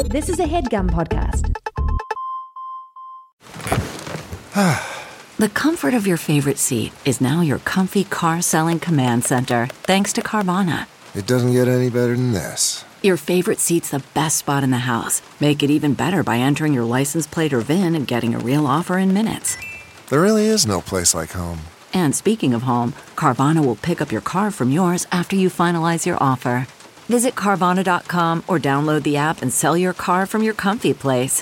This is a HeadGum podcast. The comfort of your favorite seat is now your comfy car selling command center, thanks to Carvana. It doesn't get any better than this. Your favorite seat's the best spot in the house. Make it even better by entering your license plate or VIN and getting a real offer in minutes. There really is no place like home. And speaking of home, Carvana will pick up your car from yours after you finalize your offer. Visit Carvana.com or download the app and sell your car from your comfy place.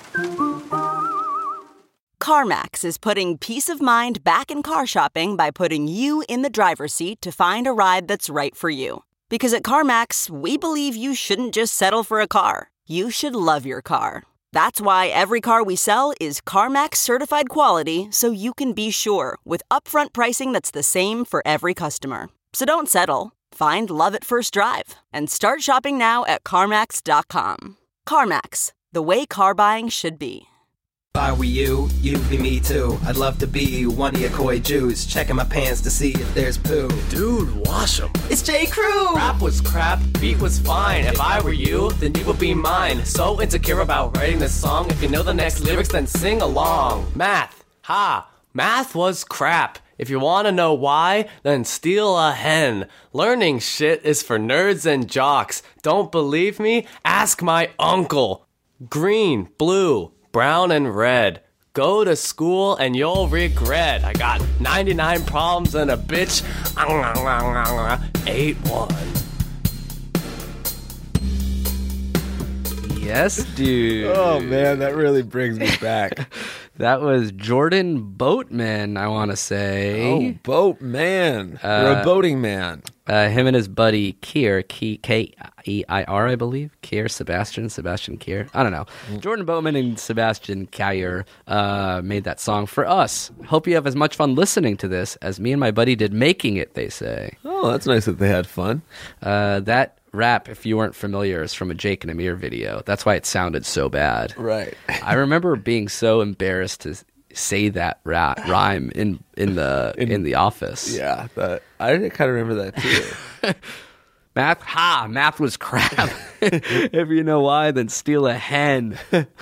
CarMax is putting peace of mind back in car shopping by putting you in the driver's seat to find a ride that's right for you. Because at CarMax, we believe you shouldn't just settle for a car. You should love your car. That's why every car we sell is CarMax certified quality, so you can be sure with upfront pricing that's the same for every customer. So don't settle. Find love at first drive and start shopping now at CarMax.com. CarMax, the way car buying should be. If I were you, you'd be me too. I'd love to be one of your coy Jews, checking my pants to see if there's poo. Dude, wash them. It's J. Crew! Rap was crap, beat was fine. If I were you, then you would be mine. So insecure about writing this song. If you know the next lyrics, then sing along. Math, math was crap. If you want to know why, then steal a hen. Learning shit is for nerds and jocks. Don't believe me? Ask my uncle. Green, blue, brown and red. Go to school and you'll regret. I got 99 problems and a bitch. 8-1. Yes, dude. Oh, man, that really brings me back. That was Jordan Boatman, I want to say. Oh, Boatman. You're a boating man. Him and his buddy Keir, K-E-I-R, I believe. Keir, Sebastian Keir. I don't know. Jordan Boatman and Sebastian Keir made that song for us. Hope you have as much fun listening to this as me and my buddy did making it, they say. Oh, that's nice that they had fun. That rap, if you weren't familiar, is from a Jake and Amir video. That's why it sounded so bad. Right. I remember being so embarrassed to say that rhyme in the office. Yeah, I kind of remember that too. Math was crap. If you know why, then steal a hen.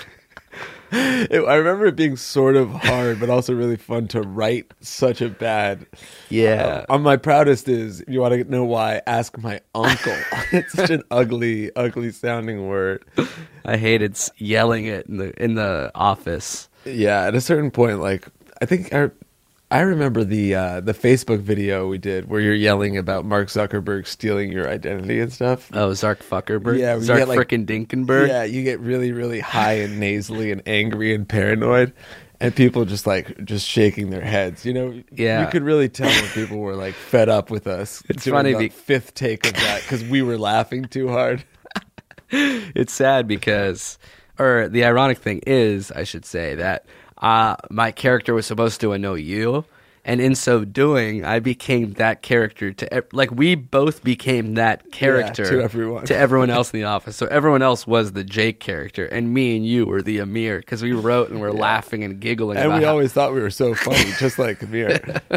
I remember it being sort of hard, but also really fun to write such a bad. Yeah. On my proudest is, if you want to know why, ask my uncle. It's such an ugly sounding word. I hated yelling it in the office. Yeah, at a certain point, like I think I remember the Facebook video we did where you're yelling about Mark Zuckerberg stealing your identity and stuff. Oh, Zark Fuckerberg? Yeah. Zark frickin' Dinkenberg? Yeah, you get really, really high and nasally and angry and paranoid, and people just shaking their heads. You know, yeah. You could really tell when people were like fed up with us. It's funny. The fifth take of that because we were laughing too hard. It's sad because, or the ironic thing is, I should say, that my character was supposed to know you, and in so doing, I became that character we both became that character to everyone else in the office. So everyone else was the Jake character, and me and you were the Amir, because we wrote and we're laughing and giggling. And we always thought we were so funny, just like Amir.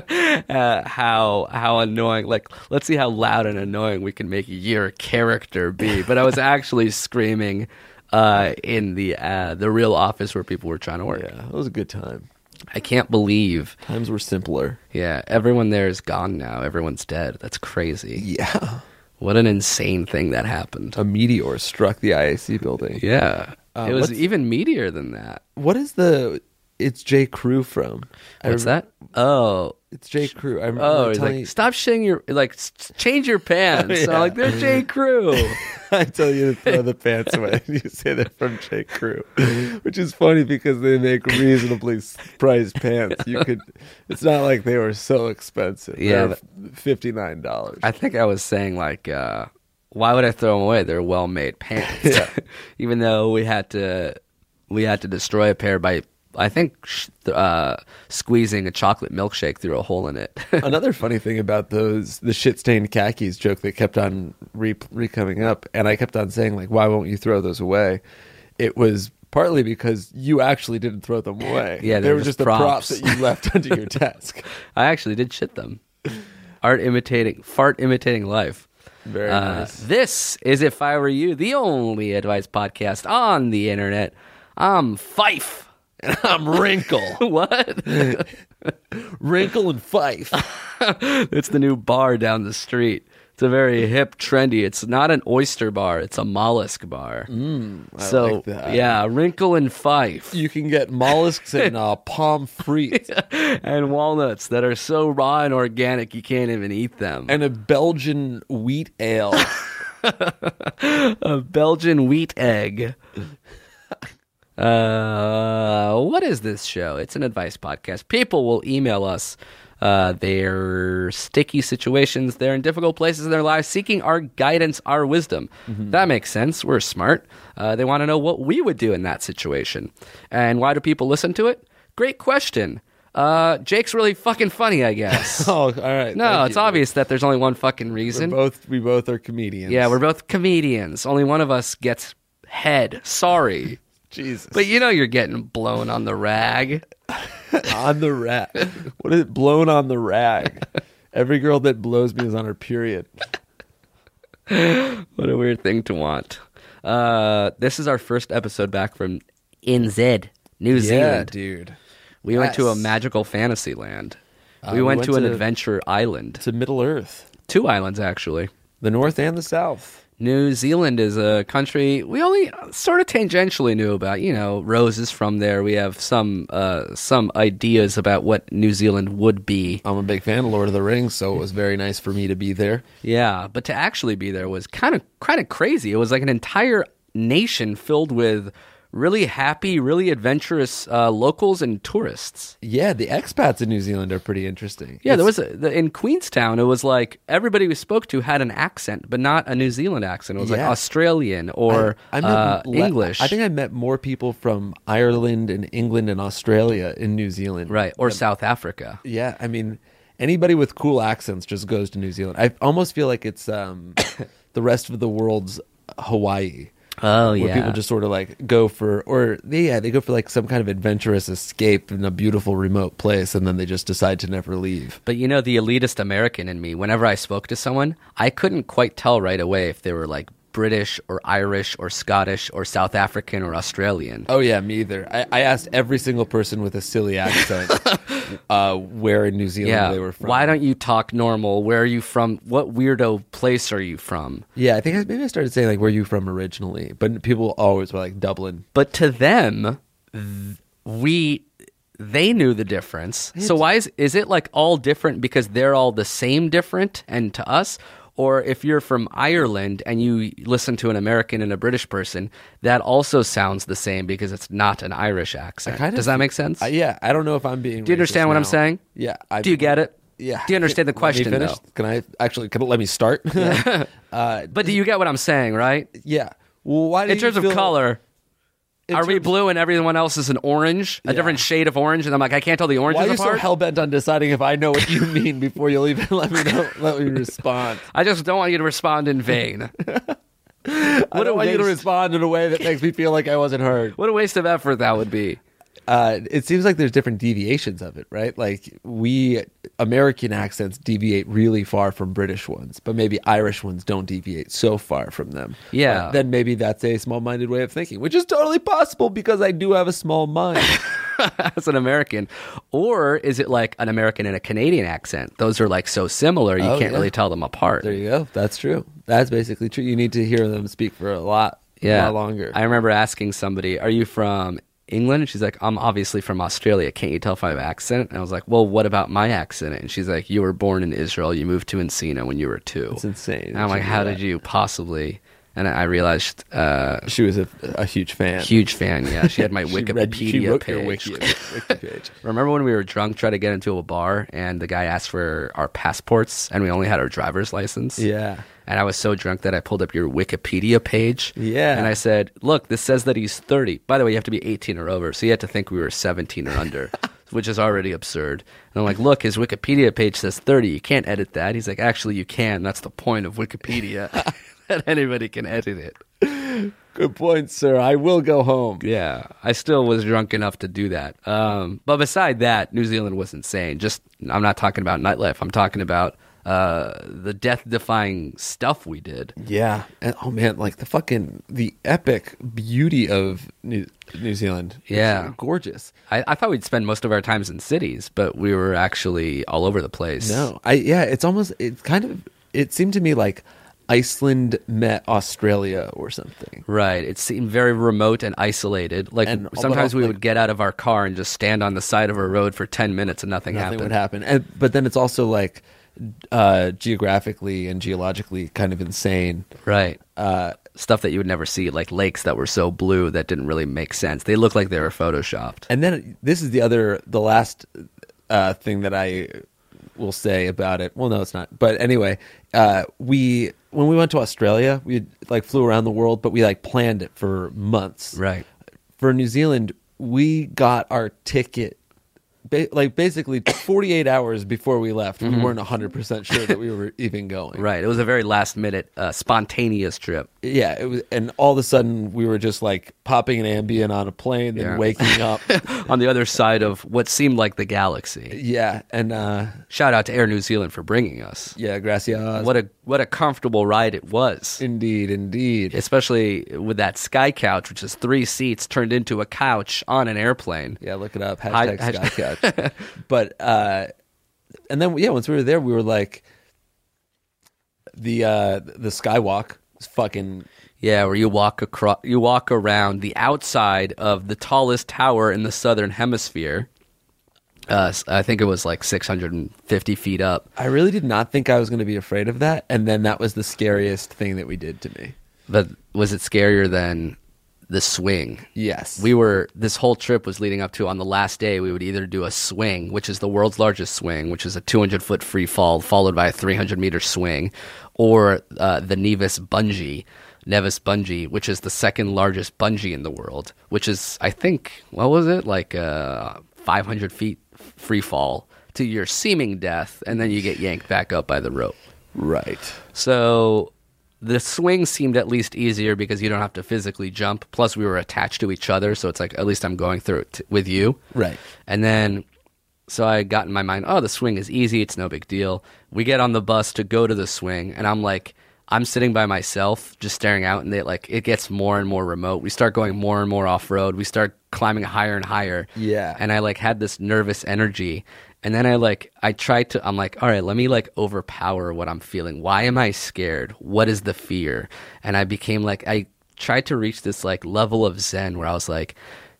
How annoying! Like, let's see how loud and annoying we can make your character be. But I was actually screaming in the real office where people were trying to work. Yeah, it was a good time. I can't believe times were simpler. Yeah, everyone there is gone now. Everyone's dead. That's crazy. Yeah. What an insane thing that happened. A meteor struck the IAC building. Yeah. It was even meatier than that. What is it's J. Crew from? What's that? Oh. It's J. Crew. I remember stop shitting your, change your pants. Yeah. So I'm they're J. Crew. I tell you to throw the pants away. You say they're from J. Crew, which is funny because they make reasonably priced pants. It's not like they were so expensive. Yeah. They're $59. I think I was saying why would I throw them away? They're well-made pants. Yeah. Even though we had to destroy a pair by, I think, squeezing a chocolate milkshake through a hole in it. Another funny thing about the shit-stained khakis joke that kept on coming up, and I kept on saying, why won't you throw those away? It was partly because you actually didn't throw them away. Yeah, they were just the props props that you left under your desk. I actually did shit them. Fart imitating life. Very nice. This is If I Were You, the only advice podcast on the internet. I'm Fife. And I'm Wrinkle. What? Wrinkle and Fife. It's the new bar down the street. It's a very hip, trendy. It's not an oyster bar. It's a mollusk bar. I like that. Yeah, Wrinkle and Fife. You can get mollusks and pommes frites. And walnuts that are so raw and organic you can't even eat them. And a Belgian wheat ale. A Belgian wheat egg. What is this show? It's an advice podcast. People will email us their sticky situations. They're in difficult places in their lives, seeking our guidance, our wisdom. That makes sense. We're smart. They want to know what we would do in that situation. And why do people listen to it? Great question. Jake's really fucking funny, I guess. Oh, all right. No, Thank it's you. obvious that there's only one fucking reason. We both are comedians. Yeah, we're both comedians. Only one of us gets head. Sorry. Jesus. But you know you're getting blown on the rag. On the rag. What is it? Blown on the rag. Every girl that blows me is on her period. What a weird thing to want. This is our first episode back from NZ, New Zealand. Dude. We went to a Yes. magical fantasy land. We We went went to an to- adventure island. To Middle Earth. 2 islands, actually. The North and the South. New Zealand is a country we only sort of tangentially knew about. You know, Rose is from there. We have some ideas about what New Zealand would be. I'm a big fan of Lord of the Rings, so it was very nice for me to be there. Yeah, but to actually be there was kind of crazy. It was like an entire nation filled with really happy, really adventurous locals and tourists. Yeah, the expats in New Zealand are pretty interesting. Yeah, there was in Queenstown. It was like everybody we spoke to had an accent, but not a New Zealand accent. It was like Yeah. Australian or I met English. I think I met more people from Ireland and England and Australia in New Zealand. right, or South Africa. Yeah, I mean, anybody with cool accents just goes to New Zealand. I almost feel like it's the rest of the world's Hawaii. Oh Where people just sort of like go for, they go for like some kind of adventurous escape in a beautiful remote place, and then they just decide to never leave. But you know, the elitist American in me, whenever I spoke to someone, I couldn't quite tell right away if they were like British or Irish or Scottish or South African or Australian. Oh yeah, me either. I asked every single person with a silly accent where in New Zealand they were from. Why don't you talk normal? Where are you from? What weirdo place are you from? Yeah, I think maybe I started saying like, where are you from originally? But people always were like Dublin. But to them, they knew the difference. So why is it like all different because they're all the same different, and to us? Or if you're from Ireland and you listen to an American and a British person, that also sounds the same because it's not an Irish accent. Does that make sense? Yeah, I don't know if I'm being. Do you understand racist what I'm now. saying? Yeah. Do you get it? Yeah. Do you understand the question, Let me finish? though? Can I actually? Let me start? But do you get what I'm saying, right? Yeah. Well, why? Do In you terms of feel- color, in are we terms- blue and everyone else is an orange? A different shade of orange? And I'm like, I can't tell the Why oranges are you so apart? hell bent on deciding if I know what you mean before you'll even let me know? Let me respond. I just don't want you to respond in vain. I don't want you to waste. respond in a way that makes me feel like I wasn't heard. What a waste of effort that would be. It seems like there's different deviations of it, right? Like American accents deviate really far from British ones, but maybe Irish ones don't deviate so far from them. Yeah. Then maybe that's a small-minded way of thinking, which is totally possible because I do have a small mind. As an American. Or is it like an American and a Canadian accent? Those are like so similar, you Oh, can't yeah. really tell them apart. There you go. That's true. That's basically true. You need to hear them speak for a lot longer. I remember asking somebody, are you from England? And she's like, I'm obviously from Australia. Can't you tell if I have an accent? And I was like, well, what about my accent? And she's like, you were born in Israel. You moved to Encino when you were 2. It's insane. And I'm like, how did you possibly? And I realized, She was a huge fan. huge fan. Yeah, she had my She Wikipedia wrote page. your wiki page. Remember when we were drunk, trying to get into a bar, and the guy asked for our passports, and we only had our driver's license? Yeah. And I was so drunk that I pulled up your Wikipedia page. Yeah. And I said, look, this says that he's 30. By the way, you have to be 18 or over. So you had to think we were 17 or under, which is already absurd. And I'm like, look, his Wikipedia page says 30. You can't edit that. He's like, actually, you can. That's the point of Wikipedia, that anybody can edit it. Good point, sir. I will go home. Yeah, I still was drunk enough to do that. But beside that, New Zealand was insane. I'm not talking about nightlife. I'm talking about the death-defying stuff we did. Yeah. And oh man, like the epic beauty of New Zealand. Yeah. It's gorgeous. I thought we'd spend most of our times in cities, but we were actually all over the place. No. It seemed to me like Iceland met Australia or something. Right. It seemed very remote and isolated. Like sometimes we would get out of our car and just stand on the side of a road for 10 minutes and nothing Would happen. But then it's also like geographically and geologically kind of insane. Right. Stuff that you would never see, like lakes that were so blue that didn't really make sense. They looked like they were photoshopped. And then this is the last thing that I will say about it. Well, no, it's not. But anyway, when we went to Australia, we like flew around the world, but we like planned it for months. Right. For New Zealand, we got our ticket basically 48 hours before we left. We weren't 100% sure that we were even going. Right. It was a very last minute, spontaneous trip. Yeah. It was, and all of a sudden we were just like popping an Ambien on a plane and waking up on the other side of what seemed like the galaxy. Yeah. And shout out to Air New Zealand for bringing us. Yeah. Gracias. What a comfortable ride it was. Indeed. Especially with that sky couch, which is 3 seats turned into a couch on an airplane. Yeah. Look it up. Hashtag sky couch. But and then once we were there, we were like the skywalk is fucking where you walk around the outside of the tallest tower in the southern hemisphere. I think it was like 650 feet up. I really did not think I was going to be afraid of that, and then that was the scariest thing that we did to me. But was it scarier than the swing? Yes. This whole trip was leading up to, on the last day, we would either do a swing, which is the world's largest swing, which is a 200-foot free fall followed by a 300-meter swing, or the Nevis bungee, which is the second largest bungee in the world, which is, I think, what was it? Like 500 feet free fall to your seeming death, and then you get yanked back up by the rope. Right. So the swing seemed at least easier because you don't have to physically jump. Plus, we were attached to each other, so it's like, at least I'm going through it with you. Right. And then, so I got in my mind, the swing is easy. It's no big deal. We get on the bus to go to the swing, and I'm sitting by myself, just staring out, and it gets more and more remote. We start going more and more off-road. We start climbing higher and higher. Yeah. And I had this nervous energy. And then I tried to, I'm like, all right, let me overpower what I'm feeling. Why am I scared? What is the fear? And I became I tried to reach this level of Zen where I was like,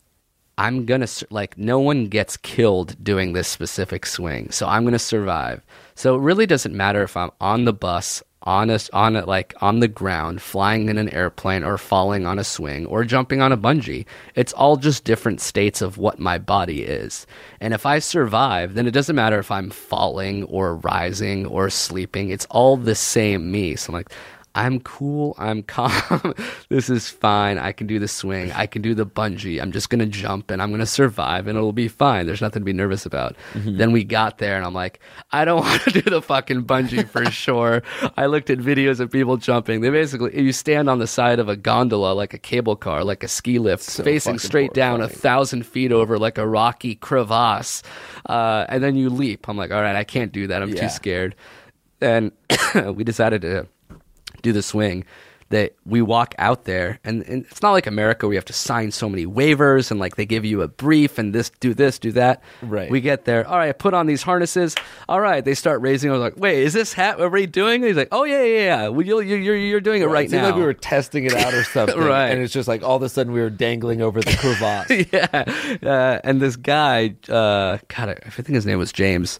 I'm going to, no one gets killed doing this specific swing. So I'm going to survive. So it really doesn't matter if I'm on the bus, on the ground, flying in an airplane, or falling on a swing, or jumping on a bungee. It's all just different states of what my body is. And if I survive, then it doesn't matter if I'm falling or rising or sleeping. It's all the same me. So I'm like, I'm cool, I'm calm, this is fine, I can do the swing, I can do the bungee, I'm just going to jump and I'm going to survive and it'll be fine, there's nothing to be nervous about. Mm-hmm. Then we got there and I'm like, I don't want to do the fucking bungee for sure. I looked at videos of people jumping. They basically, you stand on the side of a gondola like a cable car, like a ski lift, facing straight down 1,000 feet over like a rocky crevasse, and then you leap. I'm like, all right, I can't do that, I'm too scared. And we decided to do the swing. That we walk out there, and it's not like America where you have to sign so many waivers and they give you a brief and this, do that. Right. We get there. All right, put on these harnesses. All right, they start raising. I was like, wait, is this hat already doing it? He's like, oh yeah. Well, you're doing it right now. It seemed like we were testing it out or something. Right. And it's just all of a sudden we were dangling over the crevasse. Yeah. And this guy, God, I think his name was James.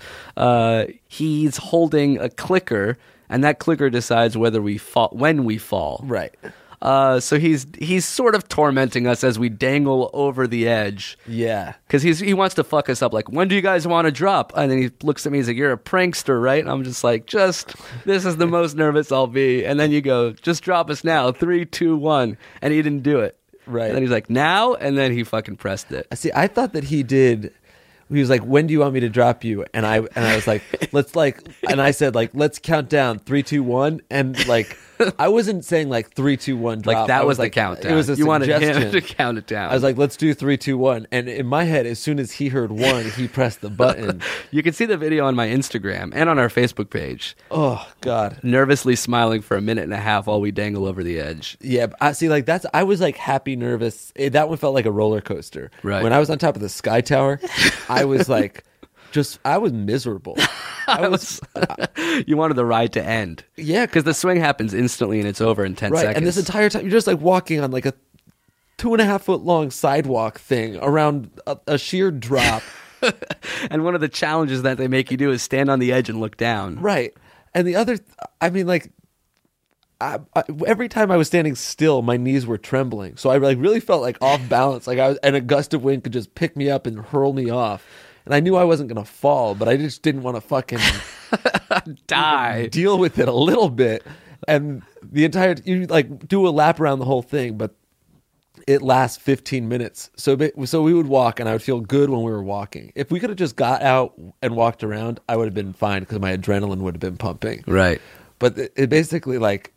He's holding a clicker. And that clicker decides whether we fall, when we fall. Right. So he's sort of tormenting us as we dangle over the edge. Yeah. Because he wants to fuck us up. Like, when do you guys want to drop? And then he looks at me. He's like, "You're a prankster, right?" And I'm just like, this is the most nervous I'll be. And then you go, "Just drop us now. 3, 2, 1." And he didn't do it. Right. And then he's like, "Now?" And then he fucking pressed it. See, I thought that he did. he was like, when do you want me to drop you? And I was like, I said, let's count down 3, 2, 1. And like, I wasn't saying like 3, 2, 1 drop. Like that was the like, countdown. It was a you wanted suggestion. him to count it down. I was like, let's do 3, 2, 1. And in my head, as soon as he heard 1, he pressed the button. You can see the video on my Instagram and on our Facebook page. Oh God. Nervously smiling for a minute and a half while we dangle over the edge. Yeah, I see. Like I was like happy, nervous. That one felt like a roller coaster. Right. When I was on top of the Sky Tower, I was like, I was miserable. You wanted the ride to end. Yeah, because the swing happens instantly and it's over in 10 seconds. And this entire time, you're just like walking on like a 2.5 foot long sidewalk thing around a sheer drop. And one of the challenges that they make you do is stand on the edge and look down. Right. And the other, I mean, like, every time I was standing still, my knees were trembling. So I like really felt like off balance. Like and a gust of wind could just pick me up and hurl me off. And I knew I wasn't going to fall, but I just didn't want to fucking die. Deal with it a little bit. And you like do a lap around the whole thing, but it lasts 15 minutes. So we would walk and I would feel good when we were walking. If we could have just got out and walked around, I would have been fine because my adrenaline would have been pumping. Right. But it basically like,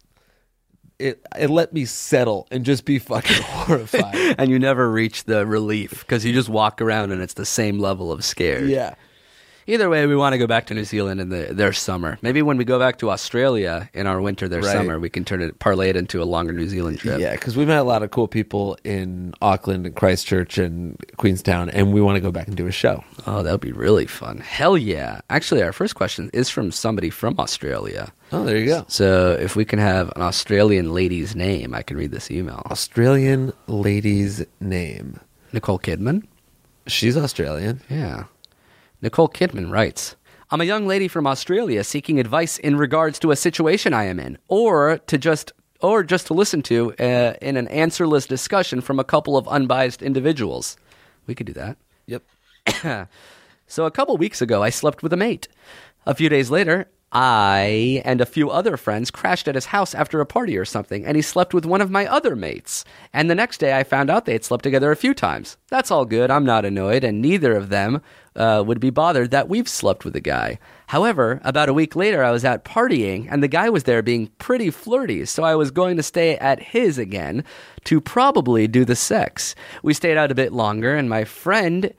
it let me settle and just be fucking horrified. And you never reach the relief because you just walk around and it's the same level of scared. Yeah. Either way, we want to go back to New Zealand in their summer. Maybe when we go back to Australia in our winter, their summer, we can parlay it into a longer New Zealand trip. Yeah, because we met a lot of cool people in Auckland and Christchurch and Queenstown, and we want to go back and do a show. Oh, that would be really fun. Hell yeah. Actually, our first question is from somebody from Australia. Oh, there you go. So if we can have an Australian lady's name, I can read this email. Australian lady's name. Nicole Kidman? She's Australian. Yeah. Nicole Kidman writes, I'm a young lady from Australia seeking advice in regards to a situation I am in, or just to listen to in an answerless discussion from a couple of unbiased individuals. We could do that. Yep. So a couple weeks ago, I slept with a mate. A few days later, I and a few other friends crashed at his house after a party or something, and he slept with one of my other mates. And the next day, I found out they had slept together a few times. That's all good. I'm not annoyed, and neither of them would be bothered that we've slept with a guy. However, about a week later, I was out partying, and the guy was there being pretty flirty, so I was going to stay at his again to probably do the sex. We stayed out a bit longer, and my friend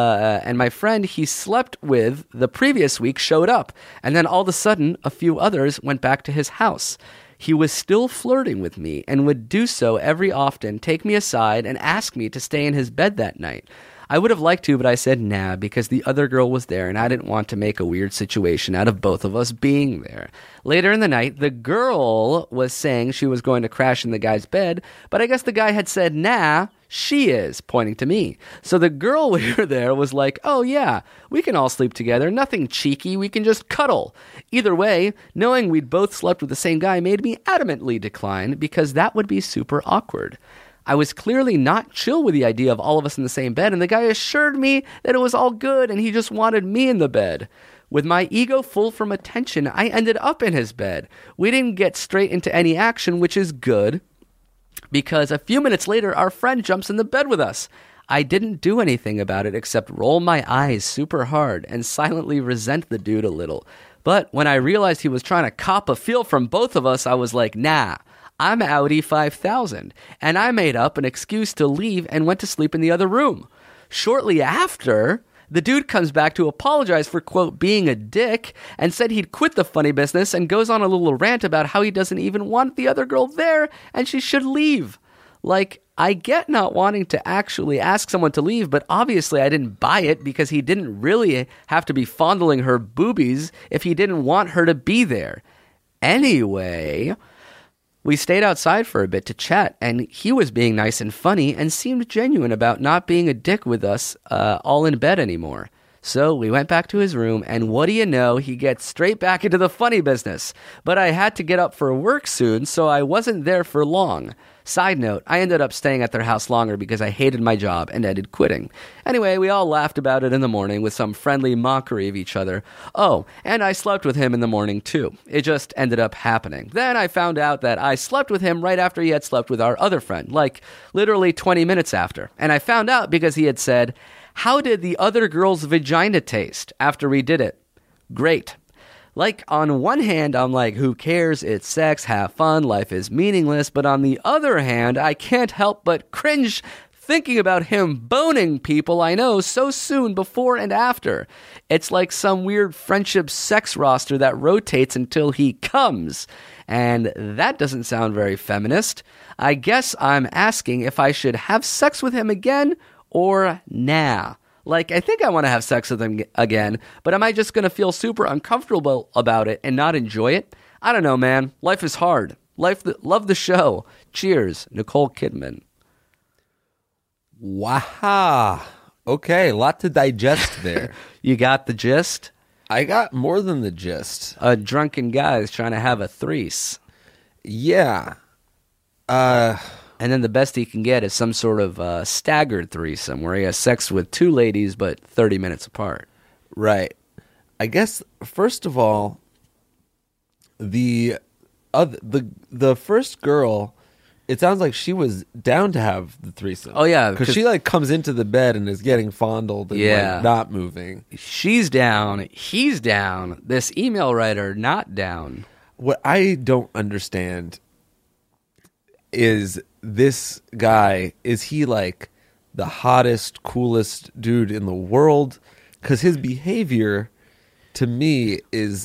he slept with the previous week showed up, and then all of a sudden, a few others went back to his house. He was still flirting with me and would do so every often, take me aside, and ask me to stay in his bed that night. I would have liked to, but I said nah because the other girl was there and I didn't want to make a weird situation out of both of us being there. Later in the night, the girl was saying she was going to crash in the guy's bed, but I guess the guy had said nah, she is, pointing to me. So the girl we were there was like, oh yeah, we can all sleep together, nothing cheeky, we can just cuddle. Either way, knowing we'd both slept with the same guy made me adamantly decline because that would be super awkward. I was clearly not chill with the idea of all of us in the same bed, and the guy assured me that it was all good and he just wanted me in the bed. With my ego full from attention, I ended up in his bed. We didn't get straight into any action, which is good, because a few minutes later, our friend jumps in the bed with us. I didn't do anything about it except roll my eyes super hard and silently resent the dude a little. But when I realized he was trying to cop a feel from both of us, I was like, nah. I'm Audi 5000, and I made up an excuse to leave and went to sleep in the other room. Shortly after, the dude comes back to apologize for, quote, being a dick, and said he'd quit the funny business and goes on a little rant about how he doesn't even want the other girl there and she should leave. Like, I get not wanting to actually ask someone to leave, but obviously I didn't buy it because he didn't really have to be fondling her boobies if he didn't want her to be there. Anyway, we stayed outside for a bit to chat, and he was being nice and funny and seemed genuine about not being a dick with us all in bed anymore. So we went back to his room, and what do you know, he gets straight back into the funny business. But I had to get up for work soon, so I wasn't there for long. Side note, I ended up staying at their house longer because I hated my job and ended quitting. Anyway, we all laughed about it in the morning with some friendly mockery of each other. Oh, and I slept with him in the morning too. It just ended up happening. Then I found out that I slept with him right after he had slept with our other friend, like literally 20 minutes after. And I found out because he had said, How did the other girl's vagina taste after we did it? Great. Like, on one hand, I'm like, who cares? It's sex, have fun, life is meaningless. But on the other hand, I can't help but cringe thinking about him boning people I know so soon before and after. It's like some weird friendship sex roster that rotates until he comes. And that doesn't sound very feminist. I guess I'm asking if I should have sex with him again or nah. Like, I think I want to have sex with him again, but am I just going to feel super uncomfortable about it and not enjoy it? I don't know, man. Life is hard. Love the show. Cheers, Nicole Kidman. Wow. Okay, a lot to digest there. You got the gist? I got more than the gist. A drunken guy is trying to have a threes. Yeah. And then the best he can get is some sort of staggered threesome where he has sex with two ladies but 30 minutes apart. Right. I guess, first of all, the first girl, it sounds like she was down to have the threesome. Oh, yeah. Because she, like, comes into the bed and is getting fondled and like, not moving. She's down. He's down. This email writer not down. What I don't understand is this guy, is he like the hottest, coolest dude in the world? Because his behavior to me is,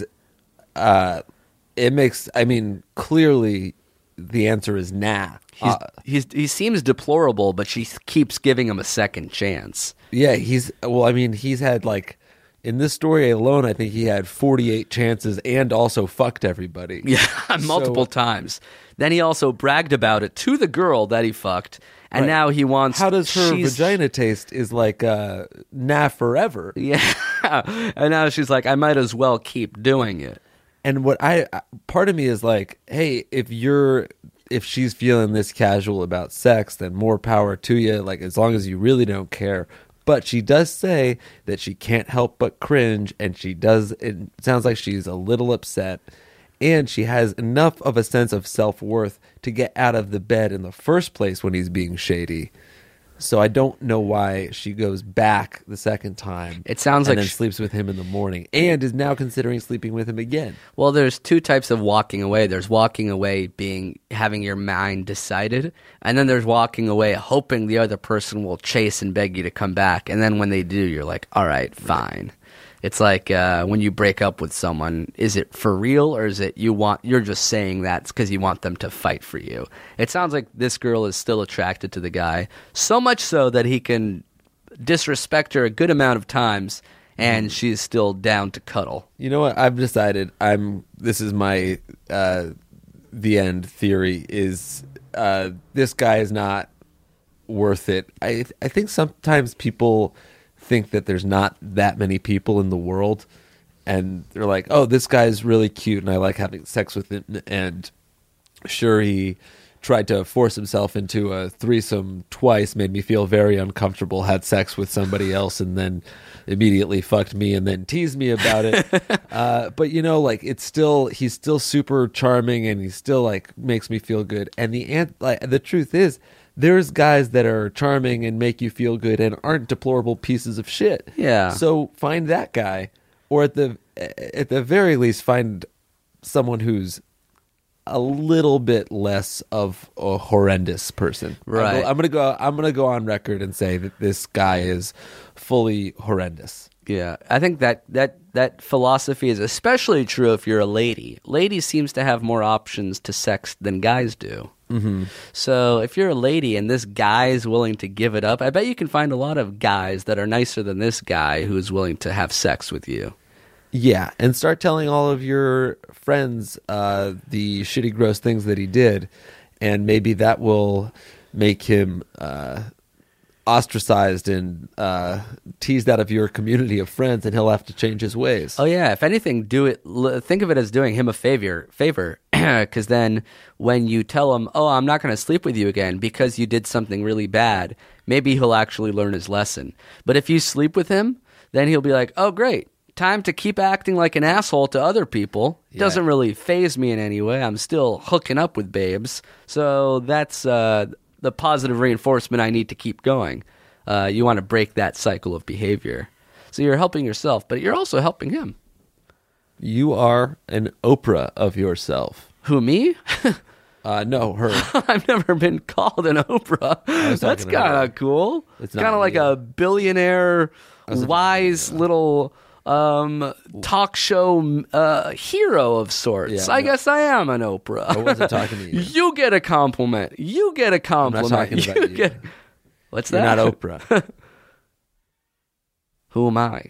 it makes, I mean, clearly the answer is nah. He seems deplorable, but she keeps giving him a second chance. Yeah, he's had like, in this story alone, I think he had 48 chances and also fucked everybody. Yeah, multiple times. Then he also bragged about it to the girl that he fucked, and now he wants... How does her vagina taste is like, nah forever. Yeah, and now she's like, I might as well keep doing it. And part of me is like, hey, if she's feeling this casual about sex, then more power to you, like as long as you really don't care. But she does say that she can't help but cringe, and it sounds like she's a little upset, and she has enough of a sense of self-worth to get out of the bed in the first place when he's being shady. So I don't know why she goes back the second time. It sounds like then sleeps with him in the morning and is now considering sleeping with him again. Well, there's two types of walking away. There's walking away being having your mind decided, and then there's walking away hoping the other person will chase and beg you to come back. And then when they do, you're like, all right, fine. It's like when you break up with someone, is it for real or is it you're just saying that because you want them to fight for you? It sounds like this girl is still attracted to the guy, so much so that he can disrespect her a good amount of times and she's still down to cuddle. You know what? I've decided this is my the end theory is this guy is not worth it. I think sometimes people think that there's not that many people in the world, and they're like, oh, this guy's really cute and I like having sex with him, and sure, he tried to force himself into a threesome twice, made me feel very uncomfortable, had sex with somebody else, and then immediately fucked me and then teased me about it. But you know, like he's still super charming and he still like makes me feel good. And the truth is, there's guys that are charming and make you feel good and aren't deplorable pieces of shit. Yeah. So find that guy, or at the very least, find someone who's a little bit less of a horrendous person. Right. I'm gonna go on record and say that this guy is fully horrendous. Yeah, I think that philosophy is especially true if you're a lady. Ladies seems to have more options to sex than guys do. Mm-hmm. So if you're a lady and this guy is willing to give it up, I bet you can find a lot of guys that are nicer than this guy who is willing to have sex with you. Yeah, and start telling all of your friends the shitty, gross things that he did, and maybe that will make him ostracized and teased out of your community of friends, and he'll have to change his ways. Oh yeah, if anything, think of it as doing him a favor, because then when you tell him, oh, I'm not going to sleep with you again because you did something really bad, maybe he'll actually learn his lesson. But if you sleep with him, then he'll be like, oh great, time to keep acting like an asshole to other people. Yeah. Doesn't really faze me in any way. I'm still hooking up with babes. So that's the positive reinforcement I need to keep going. You want to break that cycle of behavior. So you're helping yourself, but you're also helping him. You are an Oprah of yourself. Who, me? No, her. I've never been called an Oprah. That's kind of cool. It's kind of like a billionaire, wise little talk show hero of sorts. Yeah, I guess I am an Oprah. I wasn't talking to you. You get a compliment. You get a compliment. I'm not talking about you. What's You're that? not Oprah. Who am I?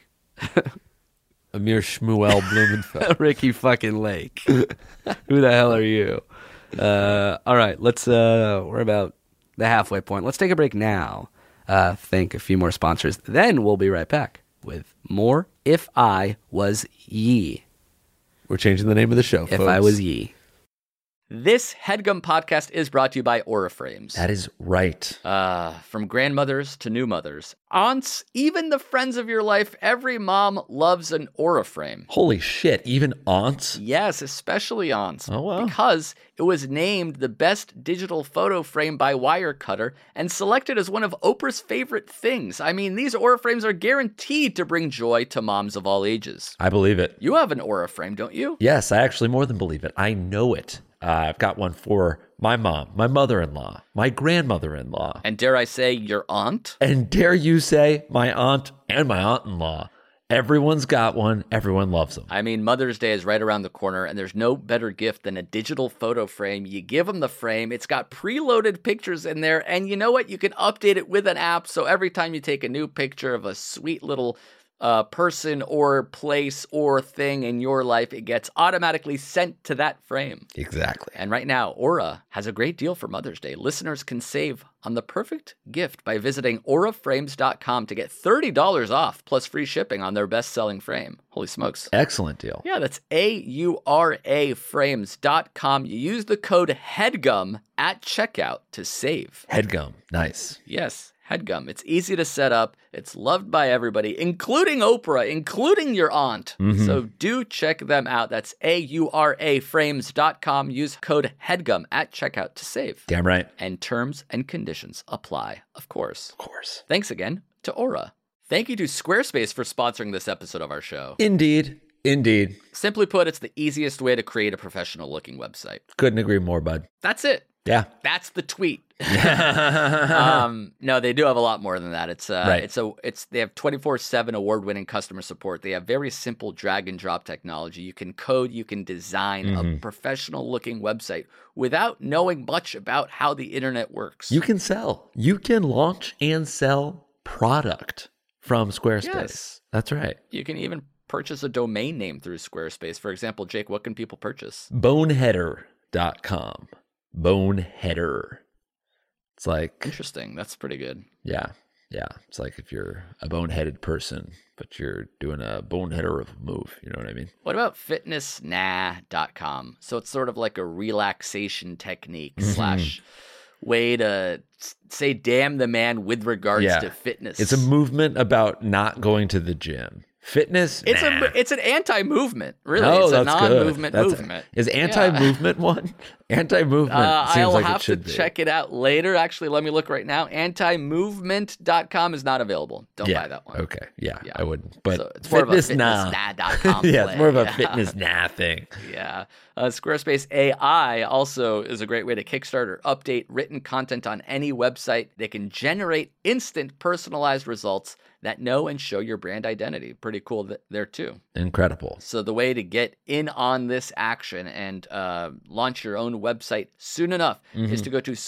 Amir Shmuel Blumenfeld. Ricky fucking Lake. Who the hell are you? All right, we're about the halfway point. Let's take a break now. Thank a few more sponsors. Then we'll be right back with more If I Was Ye. We're changing the name of the show, If folks. I Was Ye. This HeadGum podcast is brought to you by Aura Frames. That is right. From grandmothers to new mothers, aunts, even the friends of your life, every mom loves an Aura frame. Holy shit, even aunts? Yes, especially aunts. Oh, wow. Because it was named the best digital photo frame by Wirecutter and selected as one of Oprah's favorite things. I mean, these Aura frames are guaranteed to bring joy to moms of all ages. I believe it. You have an Aura frame, don't you? Yes, I actually more than believe it. I know it. I've got one for my mom, my mother-in-law, my grandmother-in-law. And dare I say, your aunt? And dare you say, my aunt and my aunt-in-law. Everyone's got one. Everyone loves them. I mean, Mother's Day is right around the corner, and there's no better gift than a digital photo frame. You give them the frame. It's got preloaded pictures in there, and you know what? You can update it with an app, so every time you take a new picture of a sweet little person or place or thing in your life, it gets automatically sent to that frame. Exactly. And right now, Aura has a great deal for Mother's Day. Listeners can save on the perfect gift by visiting auraframes.com to get $30 off plus free shipping on their best-selling frame. Holy smokes. Excellent deal. Yeah, that's auraframes.com. You use the code HEADGUM at checkout to save. HeadGum. Nice. Yes, HeadGum. It's easy to set up. It's loved by everybody, including Oprah, including your aunt. So do check them out. That's auraframes.com. Use code HEADGUM at checkout to save. Damn right. And terms and conditions apply, of course. Of course. Thanks again to Aura. Thank you to Squarespace for sponsoring this episode of our show. Indeed. Indeed. Simply put, it's the easiest way to create a professional-looking website. Couldn't agree more, bud. That's it. Yeah. That's the tweet. No, they do have a lot more than that. It's Right. They have 24/7 award-winning customer support. They have very simple drag and drop technology. You can code, you can design a professional-looking website without knowing much about how the internet works. You can sell. You can launch and sell product from Squarespace. Yes. That's right. You can even purchase a domain name through Squarespace. For example, Jake, what can people purchase? Boneheader.com. Boneheader. It's like, Interesting. That's pretty good. yeah. It's like if you're a boneheaded person, but you're doing a boneheader of a move. You know what I mean? What about fitnessnah.com? So it's sort of like a relaxation technique slash way to say damn the man with regards to fitness. It's a movement about not going to the gym. Fitness? It's nah. it's an anti-movement, really. Oh, it's a that's non-movement good. movement. Is anti-movement one? Anti-movement seems I'll like have it should to be. check it out later. Actually, let me look right now. Antimovement.com is not available. Don't buy that one. Okay. Yeah, I wouldn't. But So it's more of a fitness nah. fitnessnah.com Yeah, it's more of a play. fitness nah thing. Yeah. Squarespace AI also is a great way to kickstart or update written content on any website. They can generate instant personalized results that know and show your brand identity. Pretty cool there too. Incredible. So the way to get in on this action and launch your own website soon enough is to go to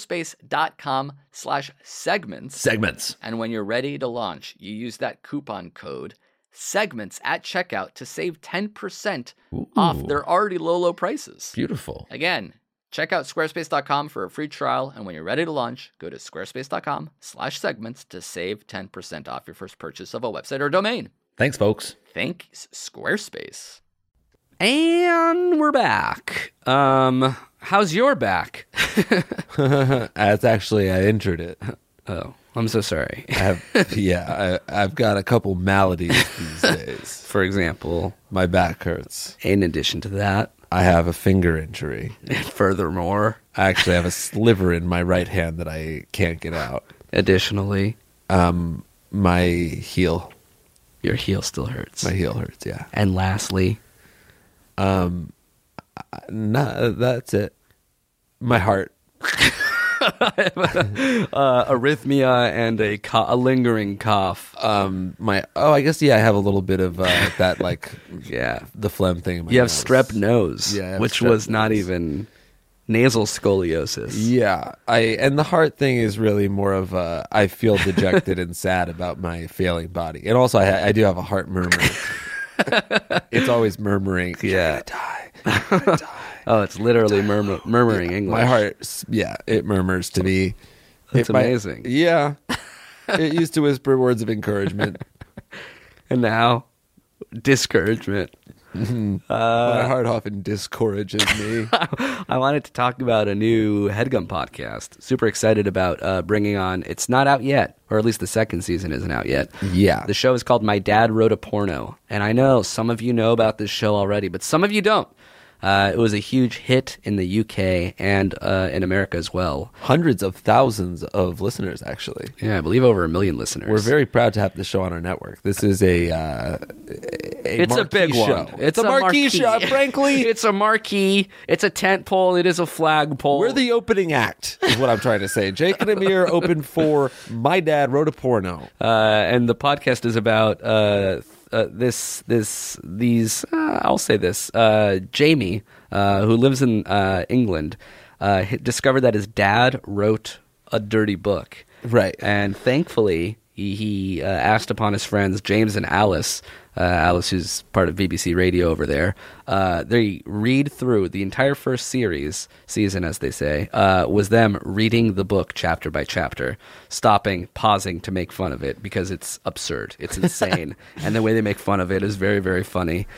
squarespace.com/segments. Segments. And when you're ready to launch, you use that coupon code segments at checkout to save 10% off their already low prices. Beautiful. Again, check out squarespace.com for a free trial. And when you're ready to launch, go to squarespace.com/segments to save 10% off your first purchase of a website or domain. Thanks, folks. Thanks, Squarespace. And we're back. How's your back? It's actually, I injured it. Oh, I'm so sorry. I've got a couple maladies these days. For example, My back hurts. in addition to that, I have a finger injury. and furthermore, I actually have a sliver in my right hand that I can't get out. additionally, My heel. Your heel still hurts. My heel hurts, yeah. And lastly, That's it. My heart. arrhythmia and a lingering cough. I guess I have a little bit of that, like, Yeah. the phlegm thing in my You have nose. strep nose, Yeah, I have which strep was not nose. even nasal scoliosis. Yeah, and the heart thing is really more of I feel dejected and sad about my failing body, and also I do have a heart murmur. It's always murmuring. Yeah. I'm gonna die. Oh, it's literally murmuring English. My heart, it murmurs to me. That's amazing. Yeah, it used to whisper words of encouragement. And now, discouragement. My heart often discourages me. I wanted to talk about a new HeadGum podcast. Super excited about bringing on. It's not out yet, or at least the second season isn't out yet. Yeah. The show is called My Dad Wrote a Porno. And I know some of you know about this show already, but some of you don't. It was a huge hit in the UK and in America as well. Hundreds of thousands of listeners, actually. Yeah, I believe over 1 million listeners. We're very proud to have this show on our network. This is It's a big show. one. It's a marquee show, frankly. It's a marquee. It's a tent pole. It is a flag pole. We're the opening act, is what I'm trying to say. Jake and Amir opened for My Dad Wrote a Porno. And the podcast is about I'll say this. Jamie, who lives in England, discovered that his dad wrote a dirty book. Right. And thankfully, he asked upon his friends, James and Alice, Alice, who's part of BBC Radio over there, they read through the entire first season, as they say, was them reading the book chapter by chapter, stopping, pausing to make fun of it because it's absurd. It's insane. And the way they make fun of it is very, very funny.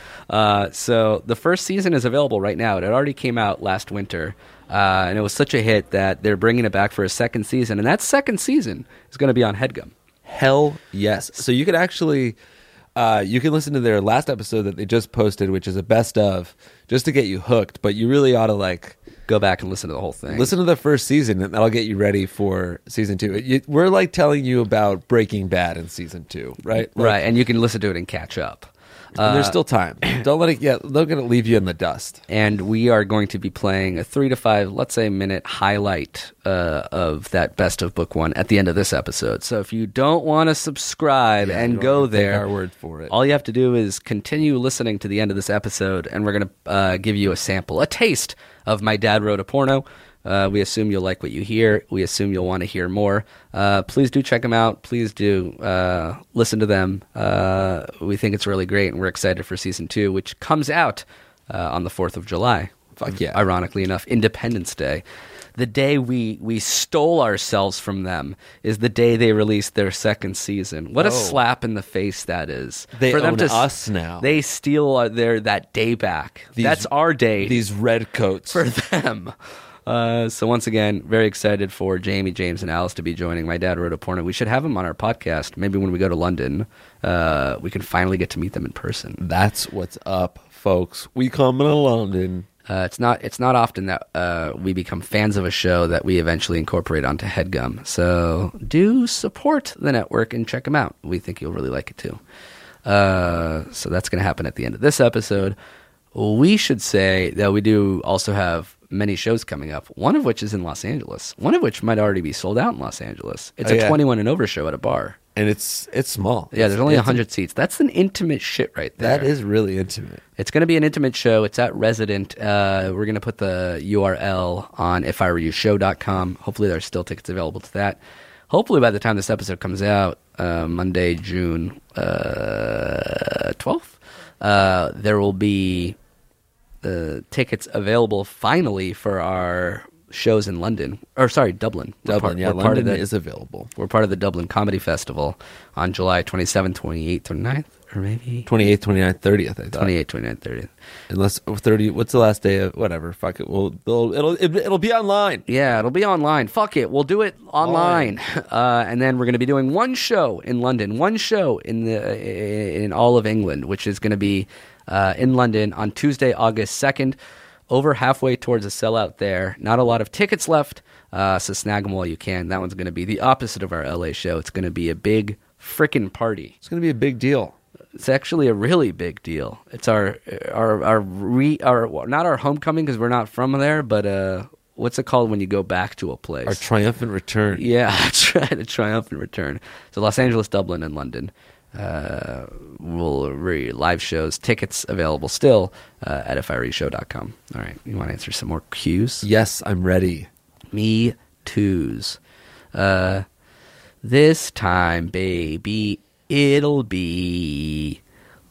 So the first season is available right now. It already came out last winter. And it was such a hit that they're bringing it back for a second season. And that second season is going to be on HeadGum. Hell yes. So you could actually... you can listen to their last episode that they just posted, which is a best of, just to get you hooked. But you really ought to go back and listen to the whole thing. Listen to the first season, and that'll get you ready for season 2. We're telling you about Breaking Bad in season 2, right? Right, and you can listen to it and catch up. And there's still time. Don't let it get. They're going to leave you in the dust. And we are going to be playing a 3 to 5, let's say, minute highlight of that best of book 1 at the end of this episode. So if you don't want to subscribe and go there, take our word for it. All you have to do is continue listening to the end of this episode, and we're going to give you a sample, a taste of My Dad Wrote a Porno. We assume you'll like what you hear. We assume you'll want to hear more. Please do check them out. Please do listen to them. We think it's really great, and we're excited for season 2, which comes out on the 4th of July. Fuck yeah. Ironically enough, Independence Day. The day we stole ourselves from them is the day they released their second season. What a slap in the face that is. They for them own us now. They steal that day back. That's our day. These red coats. For them. So once again, very excited for Jamie, James, and Alice to be joining My Dad Wrote a Porno. We should have them on our podcast. Maybe when we go to London, we can finally get to meet them in person. That's what's up, folks. We coming to London. It's not often that we become fans of a show that we eventually incorporate onto HeadGum. So do support the network and check them out. We think you'll really like it too. So that's going to happen at the end of this episode. We should say that we do also have many shows coming up, one of which is in Los Angeles, one of which might already be sold out in Los Angeles. It's a 21 and over show at a bar. And it's small. Yeah, there's only 100 seats. That's an intimate shit right there. That is really intimate. It's going to be an intimate show. It's at Resident. We're going to put the URL on ifiwereyoushow.com. Hopefully there's still tickets available to that. Hopefully by the time this episode comes out, Monday, June 12th, there will be tickets available finally for our shows in London. Or sorry, Dublin. London is available. We're part of the Dublin Comedy Festival on July 27th, 28th, or 9th, or maybe 28th, 29th, 30th, I thought. 28th, 29th, 30th. Unless 30, what's the last day of whatever? Fuck it. It'll be online. Yeah, it'll be online. Fuck it. We'll do it online. And then we're going to be doing one show in London, one show in all of England, which is going to be in London on Tuesday, August 2nd. over halfway towards a sellout there. Not a lot of tickets left, so snag them while you can. That one's going to be the opposite of our LA show. It's going to be a big frickin' party. It's going to be a big deal. It's actually a really big deal. It's our not our homecoming because we're not from there, but what's it called when you go back to a place? Our triumphant return. Yeah, that's right, a triumphant return. So Los Angeles, Dublin, and London. Live shows, tickets available still at fireshow.com. All right, you want to answer some more cues? Yes, I'm ready. Me too's. This time, baby, it'll be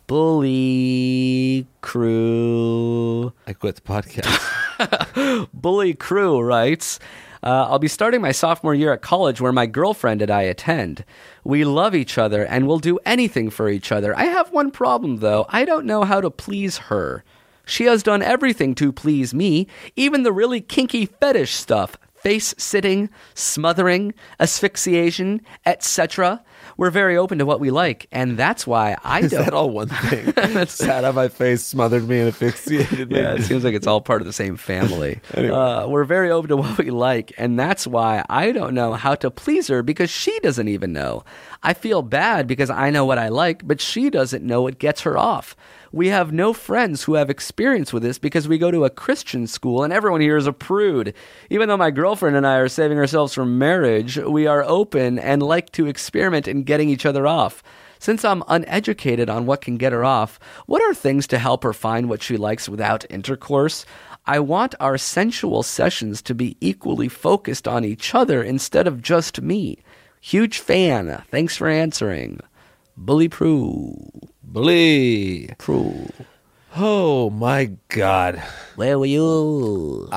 Bully Crew. I quit the podcast. Bully Crew writes, I'll be starting my sophomore year at college where my girlfriend and I attend. We love each other and will do anything for each other. I have one problem, though. I don't know how to please her. She has done everything to please me, even the really kinky fetish stuff. Face sitting, smothering, asphyxiation, etc. We're very open to what we like, and that's why I Is don't. that all one thing? Sat on my face, smothered me, and asphyxiated me. Yeah, it seems like it's all part of the same family. Anyway. We're very open to what we like, and that's why I don't know how to please her because she doesn't even know. I feel bad because I know what I like, but she doesn't know what gets her off. We have no friends who have experience with this because we go to a Christian school and everyone here is a prude. Even though my girlfriend and I are saving ourselves from marriage, we are open and like to experiment in getting each other off. Since I'm uneducated on what can get her off, what are things to help her find what she likes without intercourse? I want our sensual sessions to be equally focused on each other instead of just me. Huge fan. Thanks for answering. Bully Prue. Bully. Prue. Oh, my God. Where were you?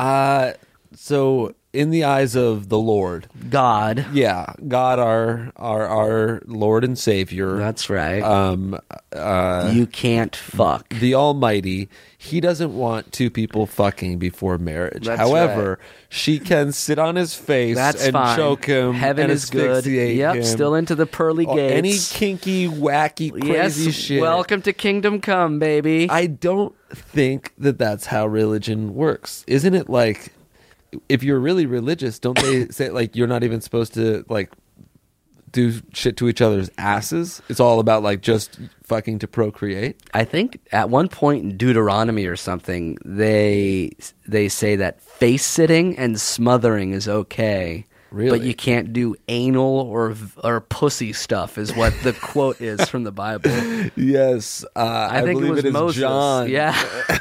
So, in the eyes of the Lord. God. Yeah, God, our Lord and Savior. That's right. You can't fuck. The Almighty. He doesn't want two people fucking before marriage. That's However, right. she can sit on his face That's and fine. choke him. Heaven and is good. asphyxiate Yep, him. still into the pearly gates. Any kinky, wacky, crazy yes, shit. Welcome to Kingdom Come, baby. I don't think that that's how religion works. Isn't it like, if you're really religious, don't they say like you're not even supposed to like do shit to each other's asses? It's all about like just fucking to procreate. I think at one point in Deuteronomy or something, they say that face sitting and smothering is okay. Really? But you can't do anal or pussy stuff is what the quote is from the Bible. Yes, I think it believe was is Moses. John. Yeah,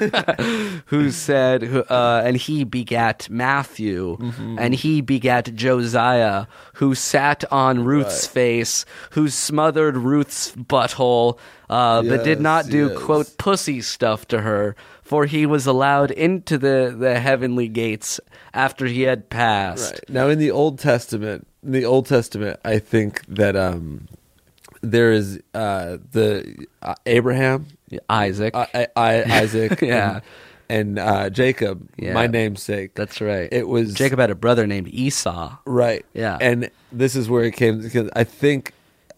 who said, and he begat Matthew, and he begat Josiah, who sat on Ruth's face, who smothered Ruth's butthole, but did not do quote pussy stuff to her, for he was allowed into the heavenly gates after he had passed. Right. Now, in the Old Testament, I think that there is the Abraham, Isaac. Isaac, Yeah. and Jacob, Yeah. my namesake. That's right. It was Jacob had a brother named Esau. right. Yeah. And this is where it came, because I think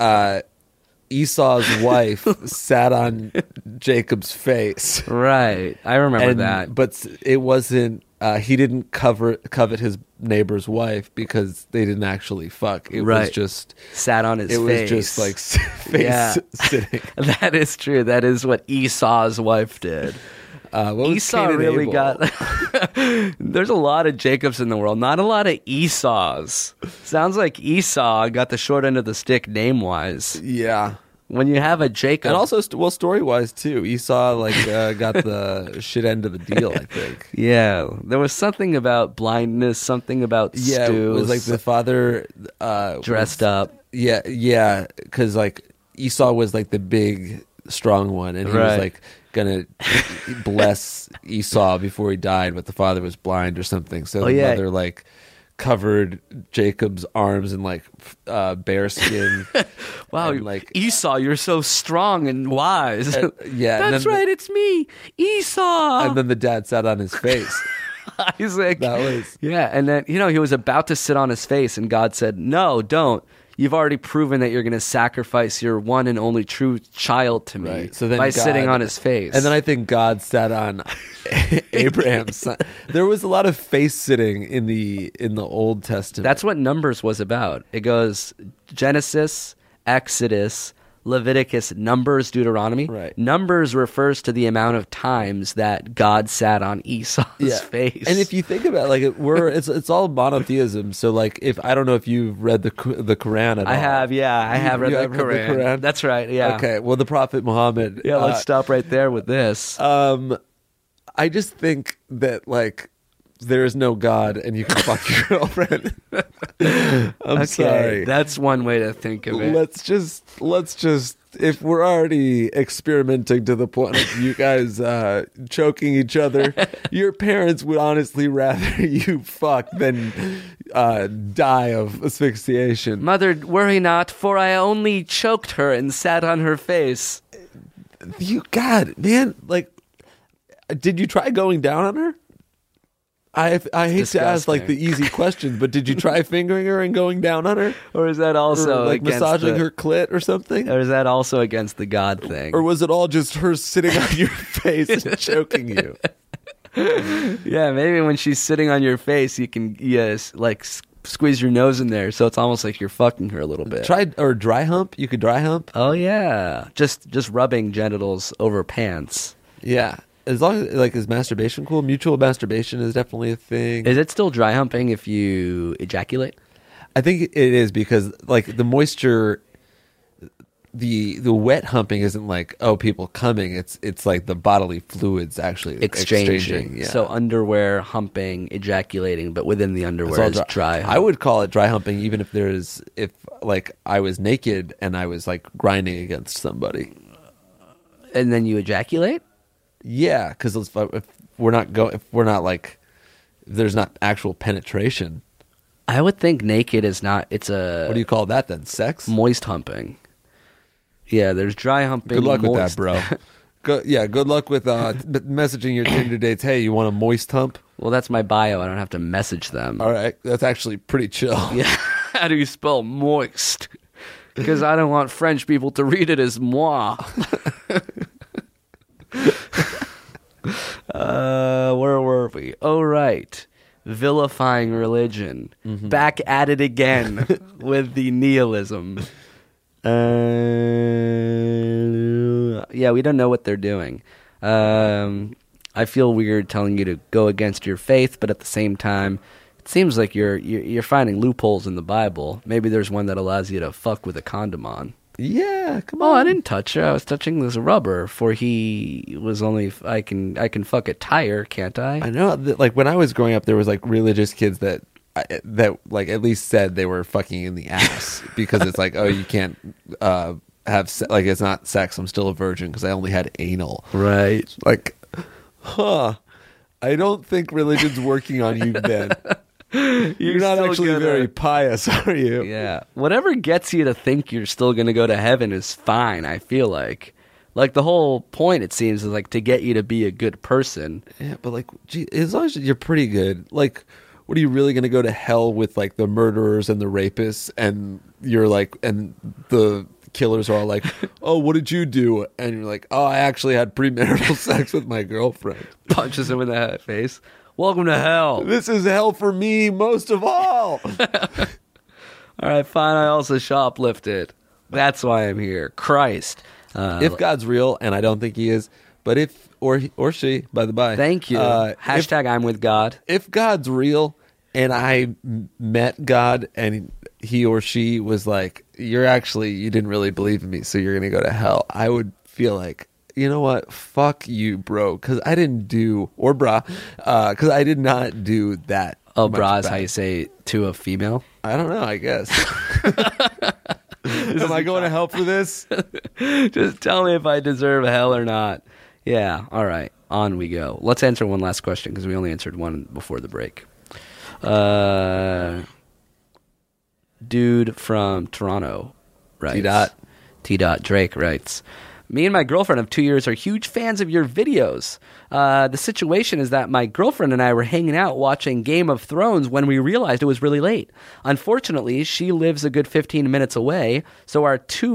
Esau's wife sat on Jacob's face. Right. I remember that. But it wasn't. He didn't covet his neighbor's wife because they didn't actually fuck. It was just sat on his face. It was just like face sitting. That is true. That is what Esau's wife did. What was Esau Cain and really Abel? got. There's a lot of Jacobs in the world, not a lot of Esau's. Sounds like Esau got the short end of the stick name wise. Yeah. When you have a Jacob, And also, story wise too, Esau got the shit end of the deal. I think. yeah, there was something about blindness, something about Yeah, stew. it was like the father dressed up. Yeah, because like Esau was like the big strong one, and he was Right. like gonna bless Esau before he died, but the father was blind or something. So the mother like covered Jacob's arms in like bear skin. Wow, and, like Esau, you're so strong and wise. yeah, and That's then right, it's me, Esau. and then the dad sat on his face. Isaac. That was Yeah, and then he was about to sit on his face, and God said, "No, don't. you've already proven that you're going to sacrifice your one and only true child to me Right. So then by God- sitting on his face. And then I think God sat on Abraham's son. There was a lot of face sitting in the Old Testament. That's what Numbers was about. It goes Genesis, Exodus, Leviticus, Numbers, Deuteronomy. Right. Numbers refers to the amount of times that God sat on Esau's face. And if you think about it, like it's all monotheism. So like if I don't know if you've read the Quran at all. I have read You the have read the Quran. Quran? That's right. Yeah. Okay. Well, the Prophet Muhammad. Yeah. Let's stop right there with this. I just think that like there is no God and you can fuck your girlfriend. I'm sorry. That's one way to think of it. Let's just if we're already experimenting to the point of you guys choking each other, your parents would honestly rather you fuck than die of asphyxiation. Mother, worry not, for I only choked her and sat on her face. God, man, like, did you try going down on her? I hate to ask like the easy questions, but did you try fingering her and going down on her? Or is that also or, like against massaging her clit or something? Or is that also against the God thing? Or was it all just her sitting on your face and choking you? Yeah, maybe when she's sitting on your face, you can squeeze your nose in there, so it's almost like you're fucking her a little bit. Or dry hump. You could dry hump. Oh yeah, just rubbing genitals over pants. Yeah. As long as, like, is masturbation cool? Mutual masturbation is definitely a thing. Is it still dry humping if you ejaculate? I think it is because, like, the moisture, the wet humping isn't like, oh, people coming. It's like the bodily fluids actually exchanging. Yeah. So underwear humping, ejaculating, but within the underwear is dry hump. I would call it dry humping even if like I was naked and I was like grinding against somebody. And then you ejaculate? Yeah, because if there's not actual penetration. I would think naked is not. It's a. What do you call that then? Sex? Moist humping. Yeah, there's dry humping. Good luck with moist. that, bro. Good luck with messaging your Tinder dates. Hey, you want a moist hump? Well, that's my bio. I don't have to message them. All right, that's actually pretty chill. Yeah. How do you spell moist? Because I don't want French people to read it as moi. Where were we? Oh, right. Vilifying religion. Mm-hmm. Back at it again with the nihilism. Yeah, we don't know what they're doing. I feel weird telling you to go against your faith, but at the same time, it seems like you're finding loopholes in the Bible. Maybe there's one that allows you to fuck with a condom on. Yeah, come on. Oh, I didn't touch her. I was touching this rubber. For he was only. I can fuck a tire, can't I? I know. Like when I was growing up, there was like religious kids that like at least said they were fucking in the ass because it's like, oh, you can't have like it's not sex. I'm still a virgin because I only had anal. Right. Like, I don't think religion's working on you, Ben. You're not actually very pious, are you? Yeah. Whatever gets you to think you're still going to go to heaven is fine, I feel like. Like, the whole point, it seems, is, like, to get you to be a good person. Yeah, but, like, gee, as long as you're pretty good, like, what are you really going to go to hell with, like, the murderers and the rapists, and you're, like, and the killers are all like, oh, what did you do? And you're like, oh, I actually had premarital sex with my girlfriend. Punches him in the face. Welcome to hell. This is hell for me most of all. All right, fine. I also shoplifted. That's why I'm here. Christ. If God's real, and I don't think he is, but if, or she, by the by. Thank you. Hashtag I'm with God. If God's real and I met God and he or she was like, you didn't really believe in me, so you're going to go to hell, I would feel like, you know what? Fuck you, bro. Because I didn't do, or brah, because I did not do that. Oh, brah is how you say to a female? I don't know, I guess. Am I going to hell for this? Just tell me if I deserve hell or not. Yeah, all right. On we go. Let's answer one last question because we only answered one before the break. Dude from Toronto writes. T. Drake writes, Me and my girlfriend of 2 years are huge fans of your videos. The situation is that my girlfriend and I were hanging out watching Game of Thrones when we realized it was really late. Unfortunately, she lives a good 15 minutes away, so at 2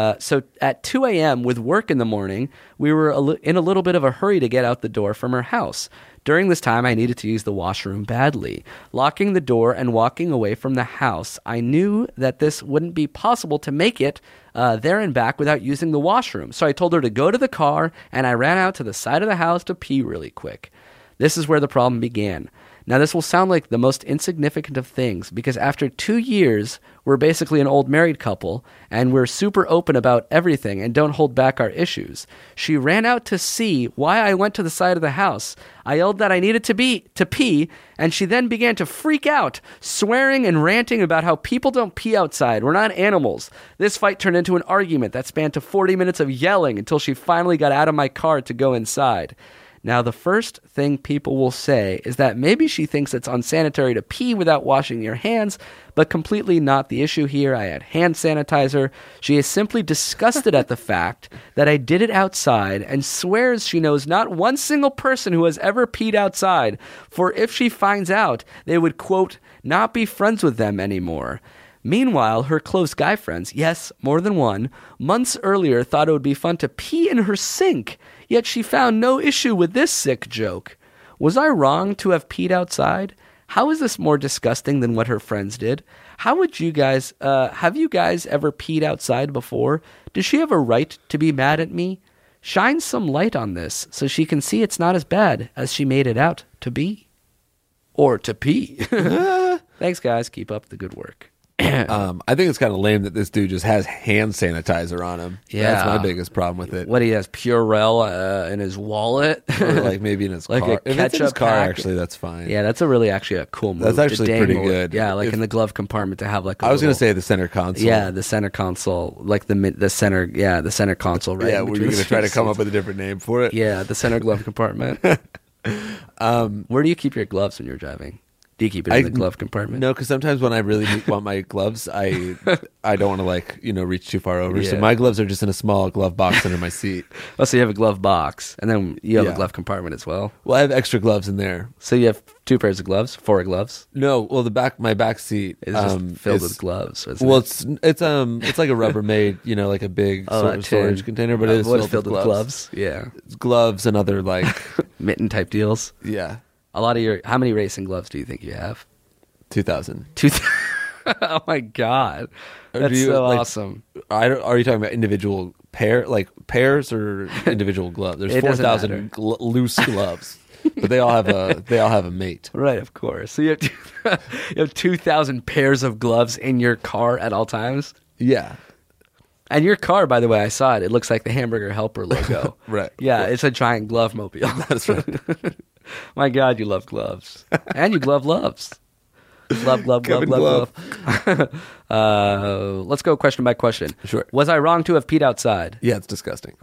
a.m. with work in the morning, we were in a little bit of a hurry to get out the door from her house. During this time, I needed to use the washroom badly. Locking the door and walking away from the house, I knew that this wouldn't be possible to make it there and back without using the washroom. So I told her to go to the car, and I ran out to the side of the house to pee really quick. This is where the problem began. Now, this will sound like the most insignificant of things, because after 2 years, we're basically an old married couple, and we're super open about everything and don't hold back our issues. She ran out to see why I went to the side of the house. I yelled that I needed to pee, and she then began to freak out, swearing and ranting about how people don't pee outside. We're not animals. This fight turned into an argument that spanned to 40 minutes of yelling until she finally got out of my car to go inside. Now, the first thing people will say is that maybe she thinks it's unsanitary to pee without washing your hands, but completely not the issue here. I had hand sanitizer. She is simply disgusted at the fact that I did it outside and swears she knows not one single person who has ever peed outside, for if she finds out, they would, quote, not be friends with them anymore. Meanwhile, her close guy friends, yes, more than one, months earlier thought it would be fun to pee in her sink, yet she found no issue with this sick joke. Was I wrong to have peed outside? How is this more disgusting than what her friends did? How would you guys, have you guys ever peed outside before? Does she have a right to be mad at me? Shine some light on this so she can see it's not as bad as she made it out to be. Or to pee. Thanks, guys. Keep up the good work. I think it's kind of lame that this dude just has hand sanitizer on him. Yeah. That's my biggest problem with it. What, he has Purell in his wallet? Or like maybe in his Like car. a If it's in his ketchup car, pack. actually, that's fine. Yeah, that's actually a cool move. That's actually to pretty dangle it. good. Yeah, like If- in the glove compartment to have like a I was going to little- say the center console. Yeah, the center console, like the center console, right? Yeah, in were you between going to the try to seats. come up with a different name for it? Yeah, the center glove compartment. Where do you keep your gloves when you're driving? Do you keep it in the glove compartment? No, because sometimes when I really want my gloves, I don't want to reach too far over. So Yeah. my gloves are just in a small glove box under my seat. Oh, so you have a glove box, and then you have Yeah. a glove compartment as well. Well, I have extra gloves in there. So you have 2 pairs of gloves, 4 gloves. No, well my back seat It's just filled is- with gloves. Isn't Well, it? it's like a Rubbermaid, like a big Oh, sort a of storage tin. container, but it is What is filled with gloves. Yeah, It's gloves and other mitten type deals. yeah, A lot of how many racing gloves do you think you have? 2,000. Oh my god, Or that's do you, so like- awesome. Are you talking about individual pairs or individual gloves? There's It doesn't 4,000 loose gloves, but they all have a mate. Right, of course. So you have 2,000 pairs of gloves in your car at all times. Yeah, And your car, by the way, I saw it. It looks like the Hamburger Helper logo. Right. Yeah, it's a giant glove mobile. that's right. My God, you love gloves, and you glove loves. Love. Kevin Let's go question by question. Sure. Was I wrong to have peed outside? Yeah, it's disgusting.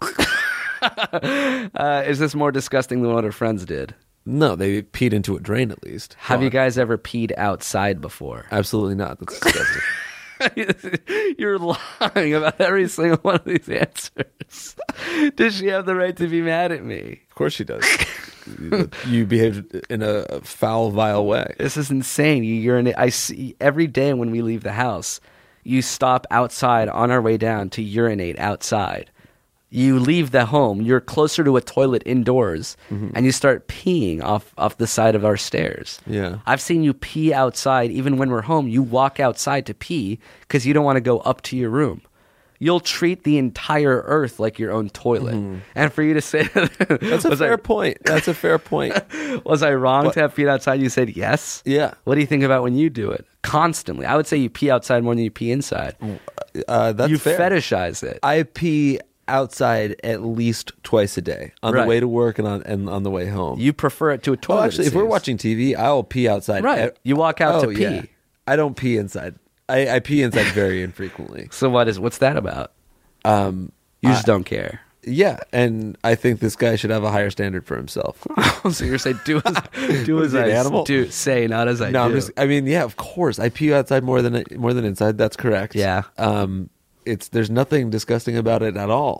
Is this more disgusting than what her friends did? No, they peed into a drain at least. Have you Come on. guys ever peed outside before? Absolutely not. That's disgusting. You're lying about every single one of these answers. Does she have the right to be mad at me? Of course she does. You behaved in a foul, vile way. This is insane. You urinate. I see every day when we leave the house, you stop outside on our way down to urinate outside. You leave the home, you're closer to a toilet indoors, and you start peeing off the side of our stairs. Yeah. I've seen you pee outside even when we're home. You walk outside to pee because you don't want to go up to your room. You'll treat the entire earth like your own toilet. And for you to say That's a fair point. That's a fair point. Was I wrong to have peed outside? You said yes. Yeah. What do you think about when you do it? Constantly. I would say you pee outside more than you pee inside. That's You fair. fetishize it. I pee outside at least twice a day on Right. the way to work and on the way home. You prefer it to a toilet. Oh, actually, it if we're seems. watching TV, I'll pee outside. Right. You walk out to pee. Yeah. I don't pee inside. I pee inside very infrequently. So what's that about? You just don't care. Yeah, and I think this guy should have a higher standard for himself. So you're saying do as Is he an I animal? do, say, not as I No, do. yeah, of course. I pee outside more than inside. That's correct. Yeah. There's nothing disgusting about it at all.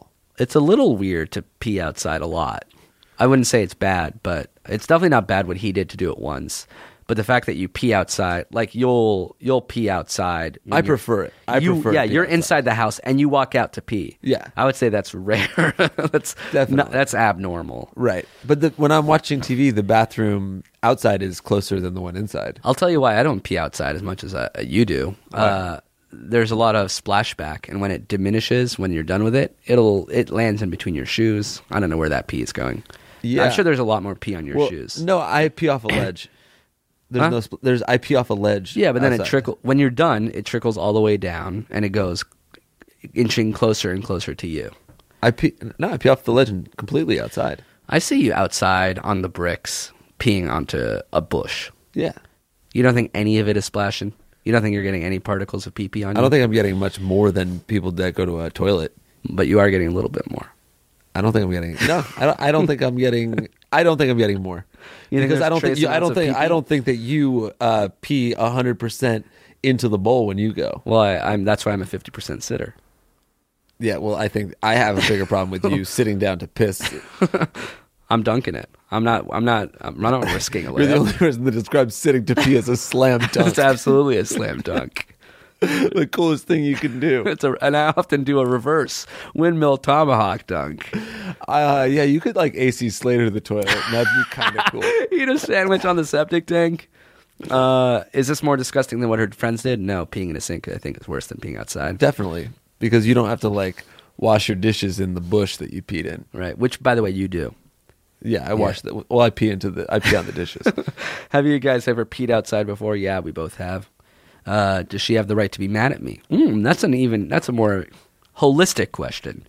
It's a little weird to pee outside a lot. I wouldn't say it's bad, but it's definitely not bad what he did to do it once. But the fact that you pee outside, like you'll pee outside. I prefer it. I prefer it you're outside. inside the house and you walk out to pee. Yeah. I would say that's rare. That's abnormal. Right. But when I'm watching TV, the bathroom outside is closer than the one inside. I'll tell you why I don't pee outside as much as you do. There's a lot of splashback, and when it diminishes, when you're done with it, it lands in between your shoes. I don't know where that pee is going. Yeah. I'm sure there's a lot more pee on your Well, shoes. No, I pee off a ledge. There's Huh? I pee off a ledge. Yeah, but then outside. it trickles. When you're done, it trickles all the way down, and it goes inching closer and closer to you. I pee off the ledge and completely outside. I see you outside on the bricks peeing onto a bush. Yeah. You don't think any of it is splashing? You don't think you're getting any particles of pee-pee on you? I don't think I'm getting much more than people that go to a toilet. But you are getting a little bit more. I don't think I'm getting. No, I don't think I'm getting. I don't think I'm getting more. You think Because there's I don't think trace you. I amounts don't of think. pee-pee? I don't think that you pee 100% into the bowl when you go. Well, that's why I'm a 50% sitter. Yeah. Well, I think I have a bigger problem with you sitting down to piss. I'm dunking it. I'm not risking a You're the layup. only person that describes sitting to pee as a slam dunk. It's absolutely a slam dunk. The coolest thing you can do. And I often do a reverse windmill tomahawk dunk. Yeah, you could like AC Slater to the toilet, and that'd be kind of cool. Eat a sandwich on the septic tank. Is this more disgusting than what her friends did? No, peeing in a sink I think is worse than peeing outside. Definitely, because you don't have to like wash your dishes in the bush that you peed in. Right, which by the way you do. Yeah, I wash that. Well, I pee on the dishes. Have you guys ever peed outside before? Yeah, we both have. Does she have the right to be mad at me? That's a more holistic question.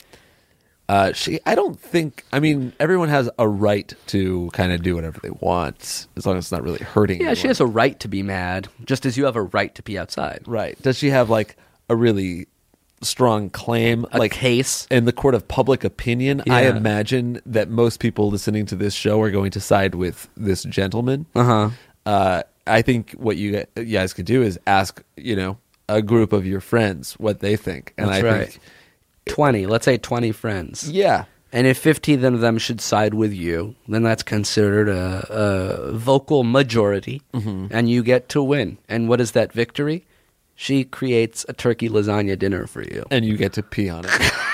I don't think. I mean, everyone has a right to kind of do whatever they want, as long as it's not really hurting. Yeah, anyone. she has a right to be mad, just as you have a right to pee outside. Right? Does she have like a really strong claim, A case? in the court of public opinion? Yeah. I imagine that most people listening to this show are going to side with this gentleman. I think what you guys could do is ask, a group of your friends what they think, and That's I right. think 20, let's say 20 friends. Yeah. And if 15 of them should side with you, then that's considered a vocal majority, and you get to win. And what is that victory? She creates a turkey lasagna dinner for you. And you get to pee on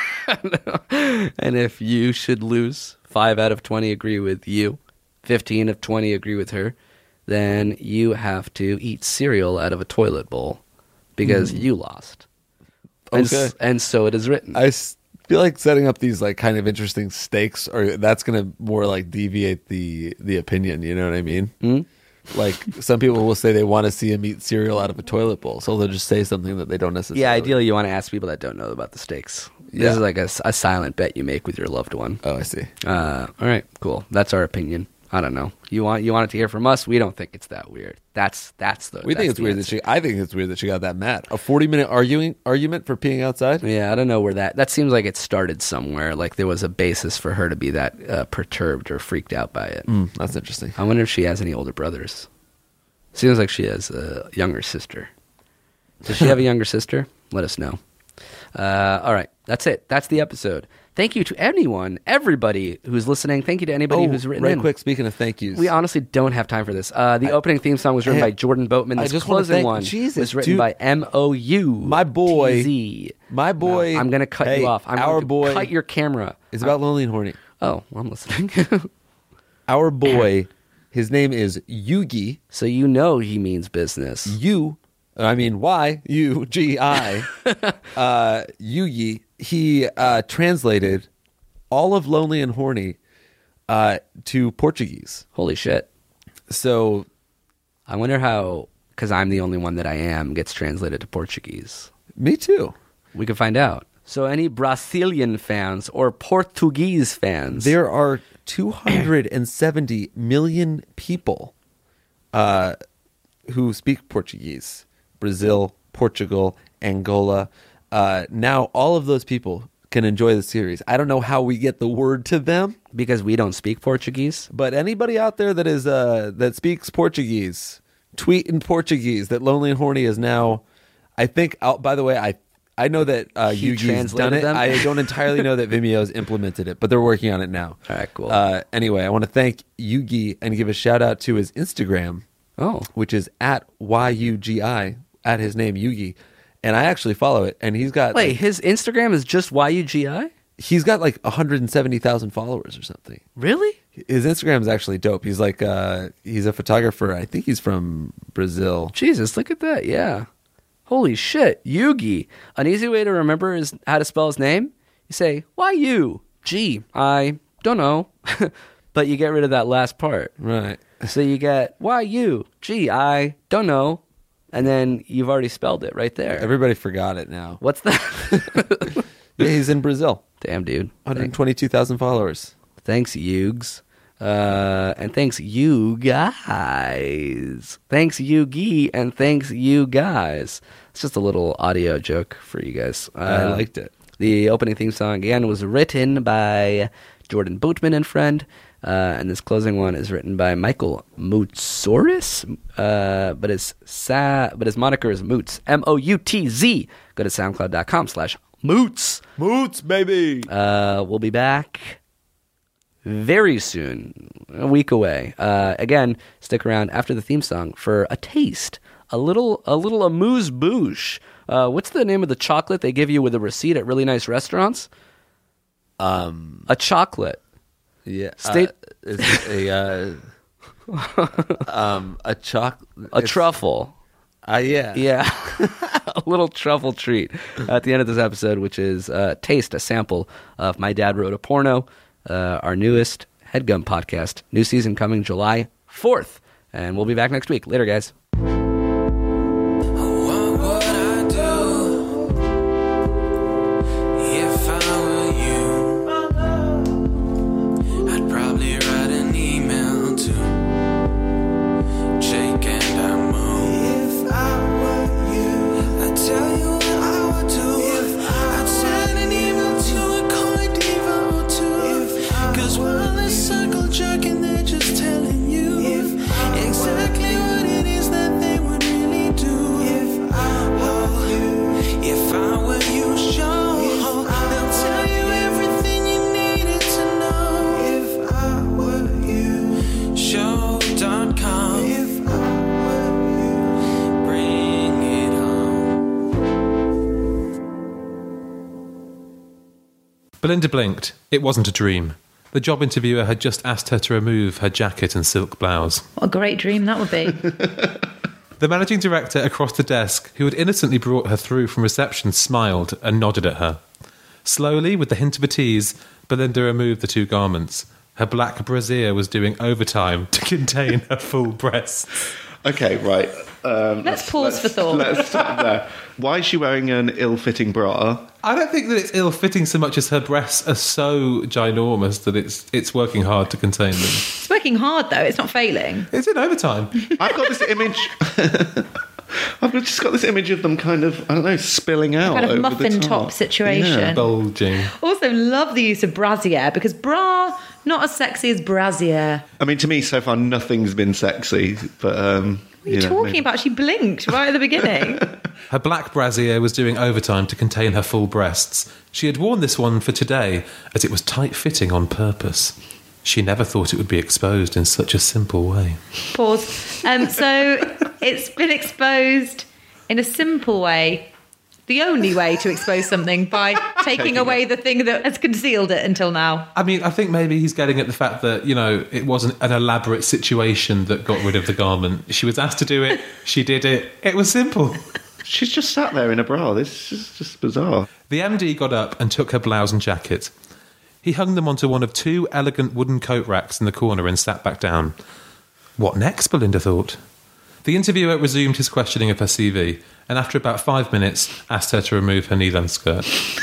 it. And if you should lose, 5 out of 20 agree with you, 15 of 20 agree with her, then you have to eat cereal out of a toilet bowl because you lost. Okay. And so it is written. I feel like setting up these like kind of interesting stakes, or that's going to more like deviate the opinion. You know what I mean? Mm-hmm. Like some people will say they want to see him eat cereal out of a toilet bowl, so they'll just say something that they don't necessarily. Yeah, ideally you want to ask people that don't know about the stakes. Yeah. This is like a silent bet you make with your loved one. Oh, I see. All right, cool. That's our opinion. I don't know. You want it to hear from us? We don't think it's that weird. I think it's weird that she got that mad. A 40-minute argument for peeing outside. Yeah, I don't know where that seems like it started somewhere. Like there was a basis for her to be that perturbed or freaked out by it. That's interesting. I wonder if she has any older brothers. Seems like she has a younger sister. Does she have a younger sister? Let us know. All right, that's it. That's the episode. Thank you to everybody who's listening. Thank you to anybody who's written in. Quick, speaking of thank yous. We honestly don't have time for this. The opening theme song was written by Jordan Boatman. This just wanna closing thank- one Jesus, was written dude. by MOU. My boy. TZ. My boy. No, I'm going to cut you off. I'm our going to boy. cut your camera. It's about Lonely and Horny. Oh, well, I'm listening. Our boy, his name is Yugi. So you know he means business. Y-U-G-I. Yugi. He translated all of Lonely and Horny to Portuguese. Holy shit. So I wonder how, because I'm the only one that I am, gets translated to Portuguese. me too. We can find out. So any Brazilian fans or Portuguese fans? There are 270 million people who speak Portuguese. Brazil, Portugal, Angola. Now all of those people can enjoy the series. I don't know how we get the word to them, Because we don't speak Portuguese? but anybody out there that is that speaks Portuguese, tweet in Portuguese that Lonely and Horny is now. I think. By the way, I know that He Yugi's done translated it. them? I don't entirely know that Vimeo's implemented it, but they're working on it now. All right, cool. Anyway, I want to thank Yugi and give a shout out to his Instagram, which is at YUGI, at his name Yugi, and I actually follow it. And he's got his Instagram is just YUGI? He's got like 170,000 followers or something. Really? His Instagram is actually dope. He's like he's a photographer. I think he's from Brazil. Jesus, look at that. Yeah. Holy shit. Yugi. An easy way to remember is how to spell his name. You say, Y-U-G. I don't know. But you get rid of that last part. Right. So you get Y-U-G. I don't know. And then you've already spelled it right there. Everybody forgot it now. What's that? Yeah, he's in Brazil. Damn, dude. 122,000 followers. Thanks, Yugs. And thanks, you guys. Thanks, Yugi, and thanks, you guys. It's just a little audio joke for you guys. I liked it. The opening theme song, again, was written by Jordan Boatman and friend. And this closing one is written by Michael Moutsoris, but his moniker is Moots, M-O-U-T-Z. Go to soundcloud.com/Moots. Moots, baby. We'll be back very soon, a week away. Again, stick around after the theme song for a taste, a little amuse-bouche. What's the name of the chocolate they give you with a receipt at really nice restaurants? A chocolate. Yeah, State it's a truffle. Yeah. A little truffle treat at the end of this episode, which is taste a sample of My Dad Wrote a Porno, our newest HeadGum podcast. New season coming July 4th, and we'll be back next week. Later, guys. Belinda blinked. It wasn't a dream. The job interviewer had just asked her to remove her jacket and silk blouse. What a great dream that would be. The managing director across the desk, who had innocently brought her through from reception, smiled and nodded at her. Slowly, with the hint of a tease, Belinda removed the two garments. Her black brassiere was doing overtime to contain her full breasts. Okay, right. Let's pause for thought. Let's stop there. Why is she wearing an ill-fitting bra? I don't think that it's ill-fitting so much as her breasts are so ginormous that it's working hard to contain them. It's working hard, though. It's not failing. It's in overtime. I've got this image... I've just got this image of them kind of, I don't know, spilling out Kind of over muffin the top situation. Yeah. Bulging. Also, love the use of brassiere, because bra, not as sexy as brassiere. I mean, to me, so far, nothing's been sexy, but... What are you talking about? She blinked right at the beginning. Her black brassiere was doing overtime to contain her full breasts. She had worn this one for today, as it was tight-fitting on purpose. She never thought it would be exposed in such a simple way. Pause. So it's been exposed in a simple way. The only way to expose something by taking away the thing that has concealed it until now. I mean, I think maybe he's getting at the fact that, you know, it wasn't an elaborate situation that got rid of the garment. She was asked to do it. She did it. It was simple. She's just sat there in a bra. This is just bizarre. The MD got up and took her blouse and jacket. He hung them onto one of two elegant wooden coat racks in the corner and sat back down. What next, Belinda thought. The interviewer resumed his questioning of her CV, and after about 5 minutes, asked her to remove her knee-length skirt.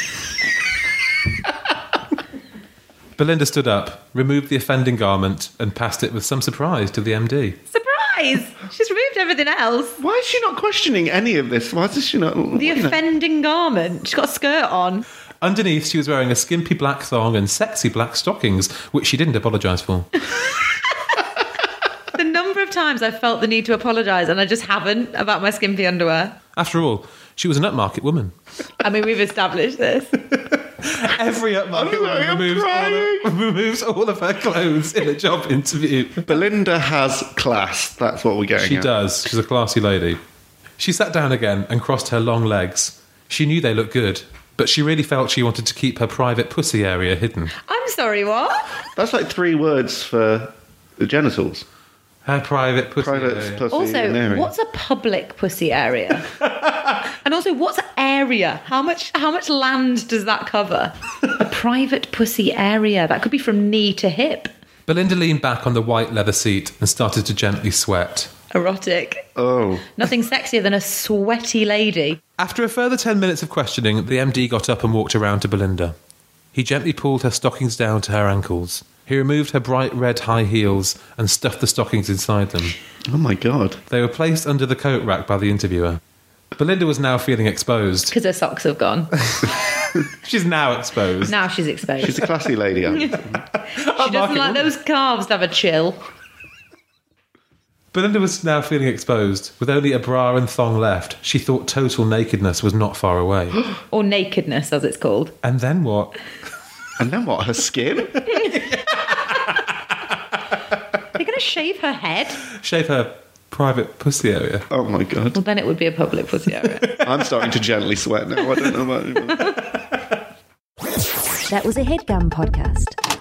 Belinda stood up, removed the offending garment, and passed it with some surprise to the MD. Surprise! She's removed everything else. Why is she not questioning any of this? Why is she not... The offending garment. She's got a skirt on. Underneath, she was wearing a skimpy black thong and sexy black stockings, which she didn't apologise for. The number of times I've felt the need to apologise and I just haven't about my skimpy underwear. After all, She was an upmarket woman. I mean, we've established this. Every upmarket woman removes all of her clothes in a job interview. Belinda has class. That's what we're getting She at. does. She's a classy lady. She sat down again and crossed her long legs. She knew they looked good, but she really felt she wanted to keep her private pussy area hidden. I'm sorry, what? That's like 3 words for the genitals. Her private pussy Private area. pussy Also, area. what's a public pussy area? And also, what's area? How much land does that cover? A private pussy area. That could be from knee to hip. Belinda leaned back on the white leather seat and started to gently sweat. Erotic. Oh. Nothing sexier than a sweaty lady. After a further 10 minutes of questioning, the MD got up and walked around to Belinda. He gently pulled her stockings down to her ankles. He removed her bright red high heels and stuffed the stockings inside them. Oh my God. They were placed under the coat rack by the interviewer. Belinda was now feeling exposed. Because her socks have gone. She's now exposed. Now she's exposed. She's a classy lady. She doesn't like those calves to have a chill. Belinda was now feeling exposed. With only a bra and thong left, she thought total nakedness was not far away. Or nakedness, as it's called. And then what? And then what? Her skin? They're going to shave her head? Shave her private pussy area. Oh my God. Well, then it would be a public pussy area. I'm starting to gently sweat now. I don't know about you. That was a HeadGum podcast.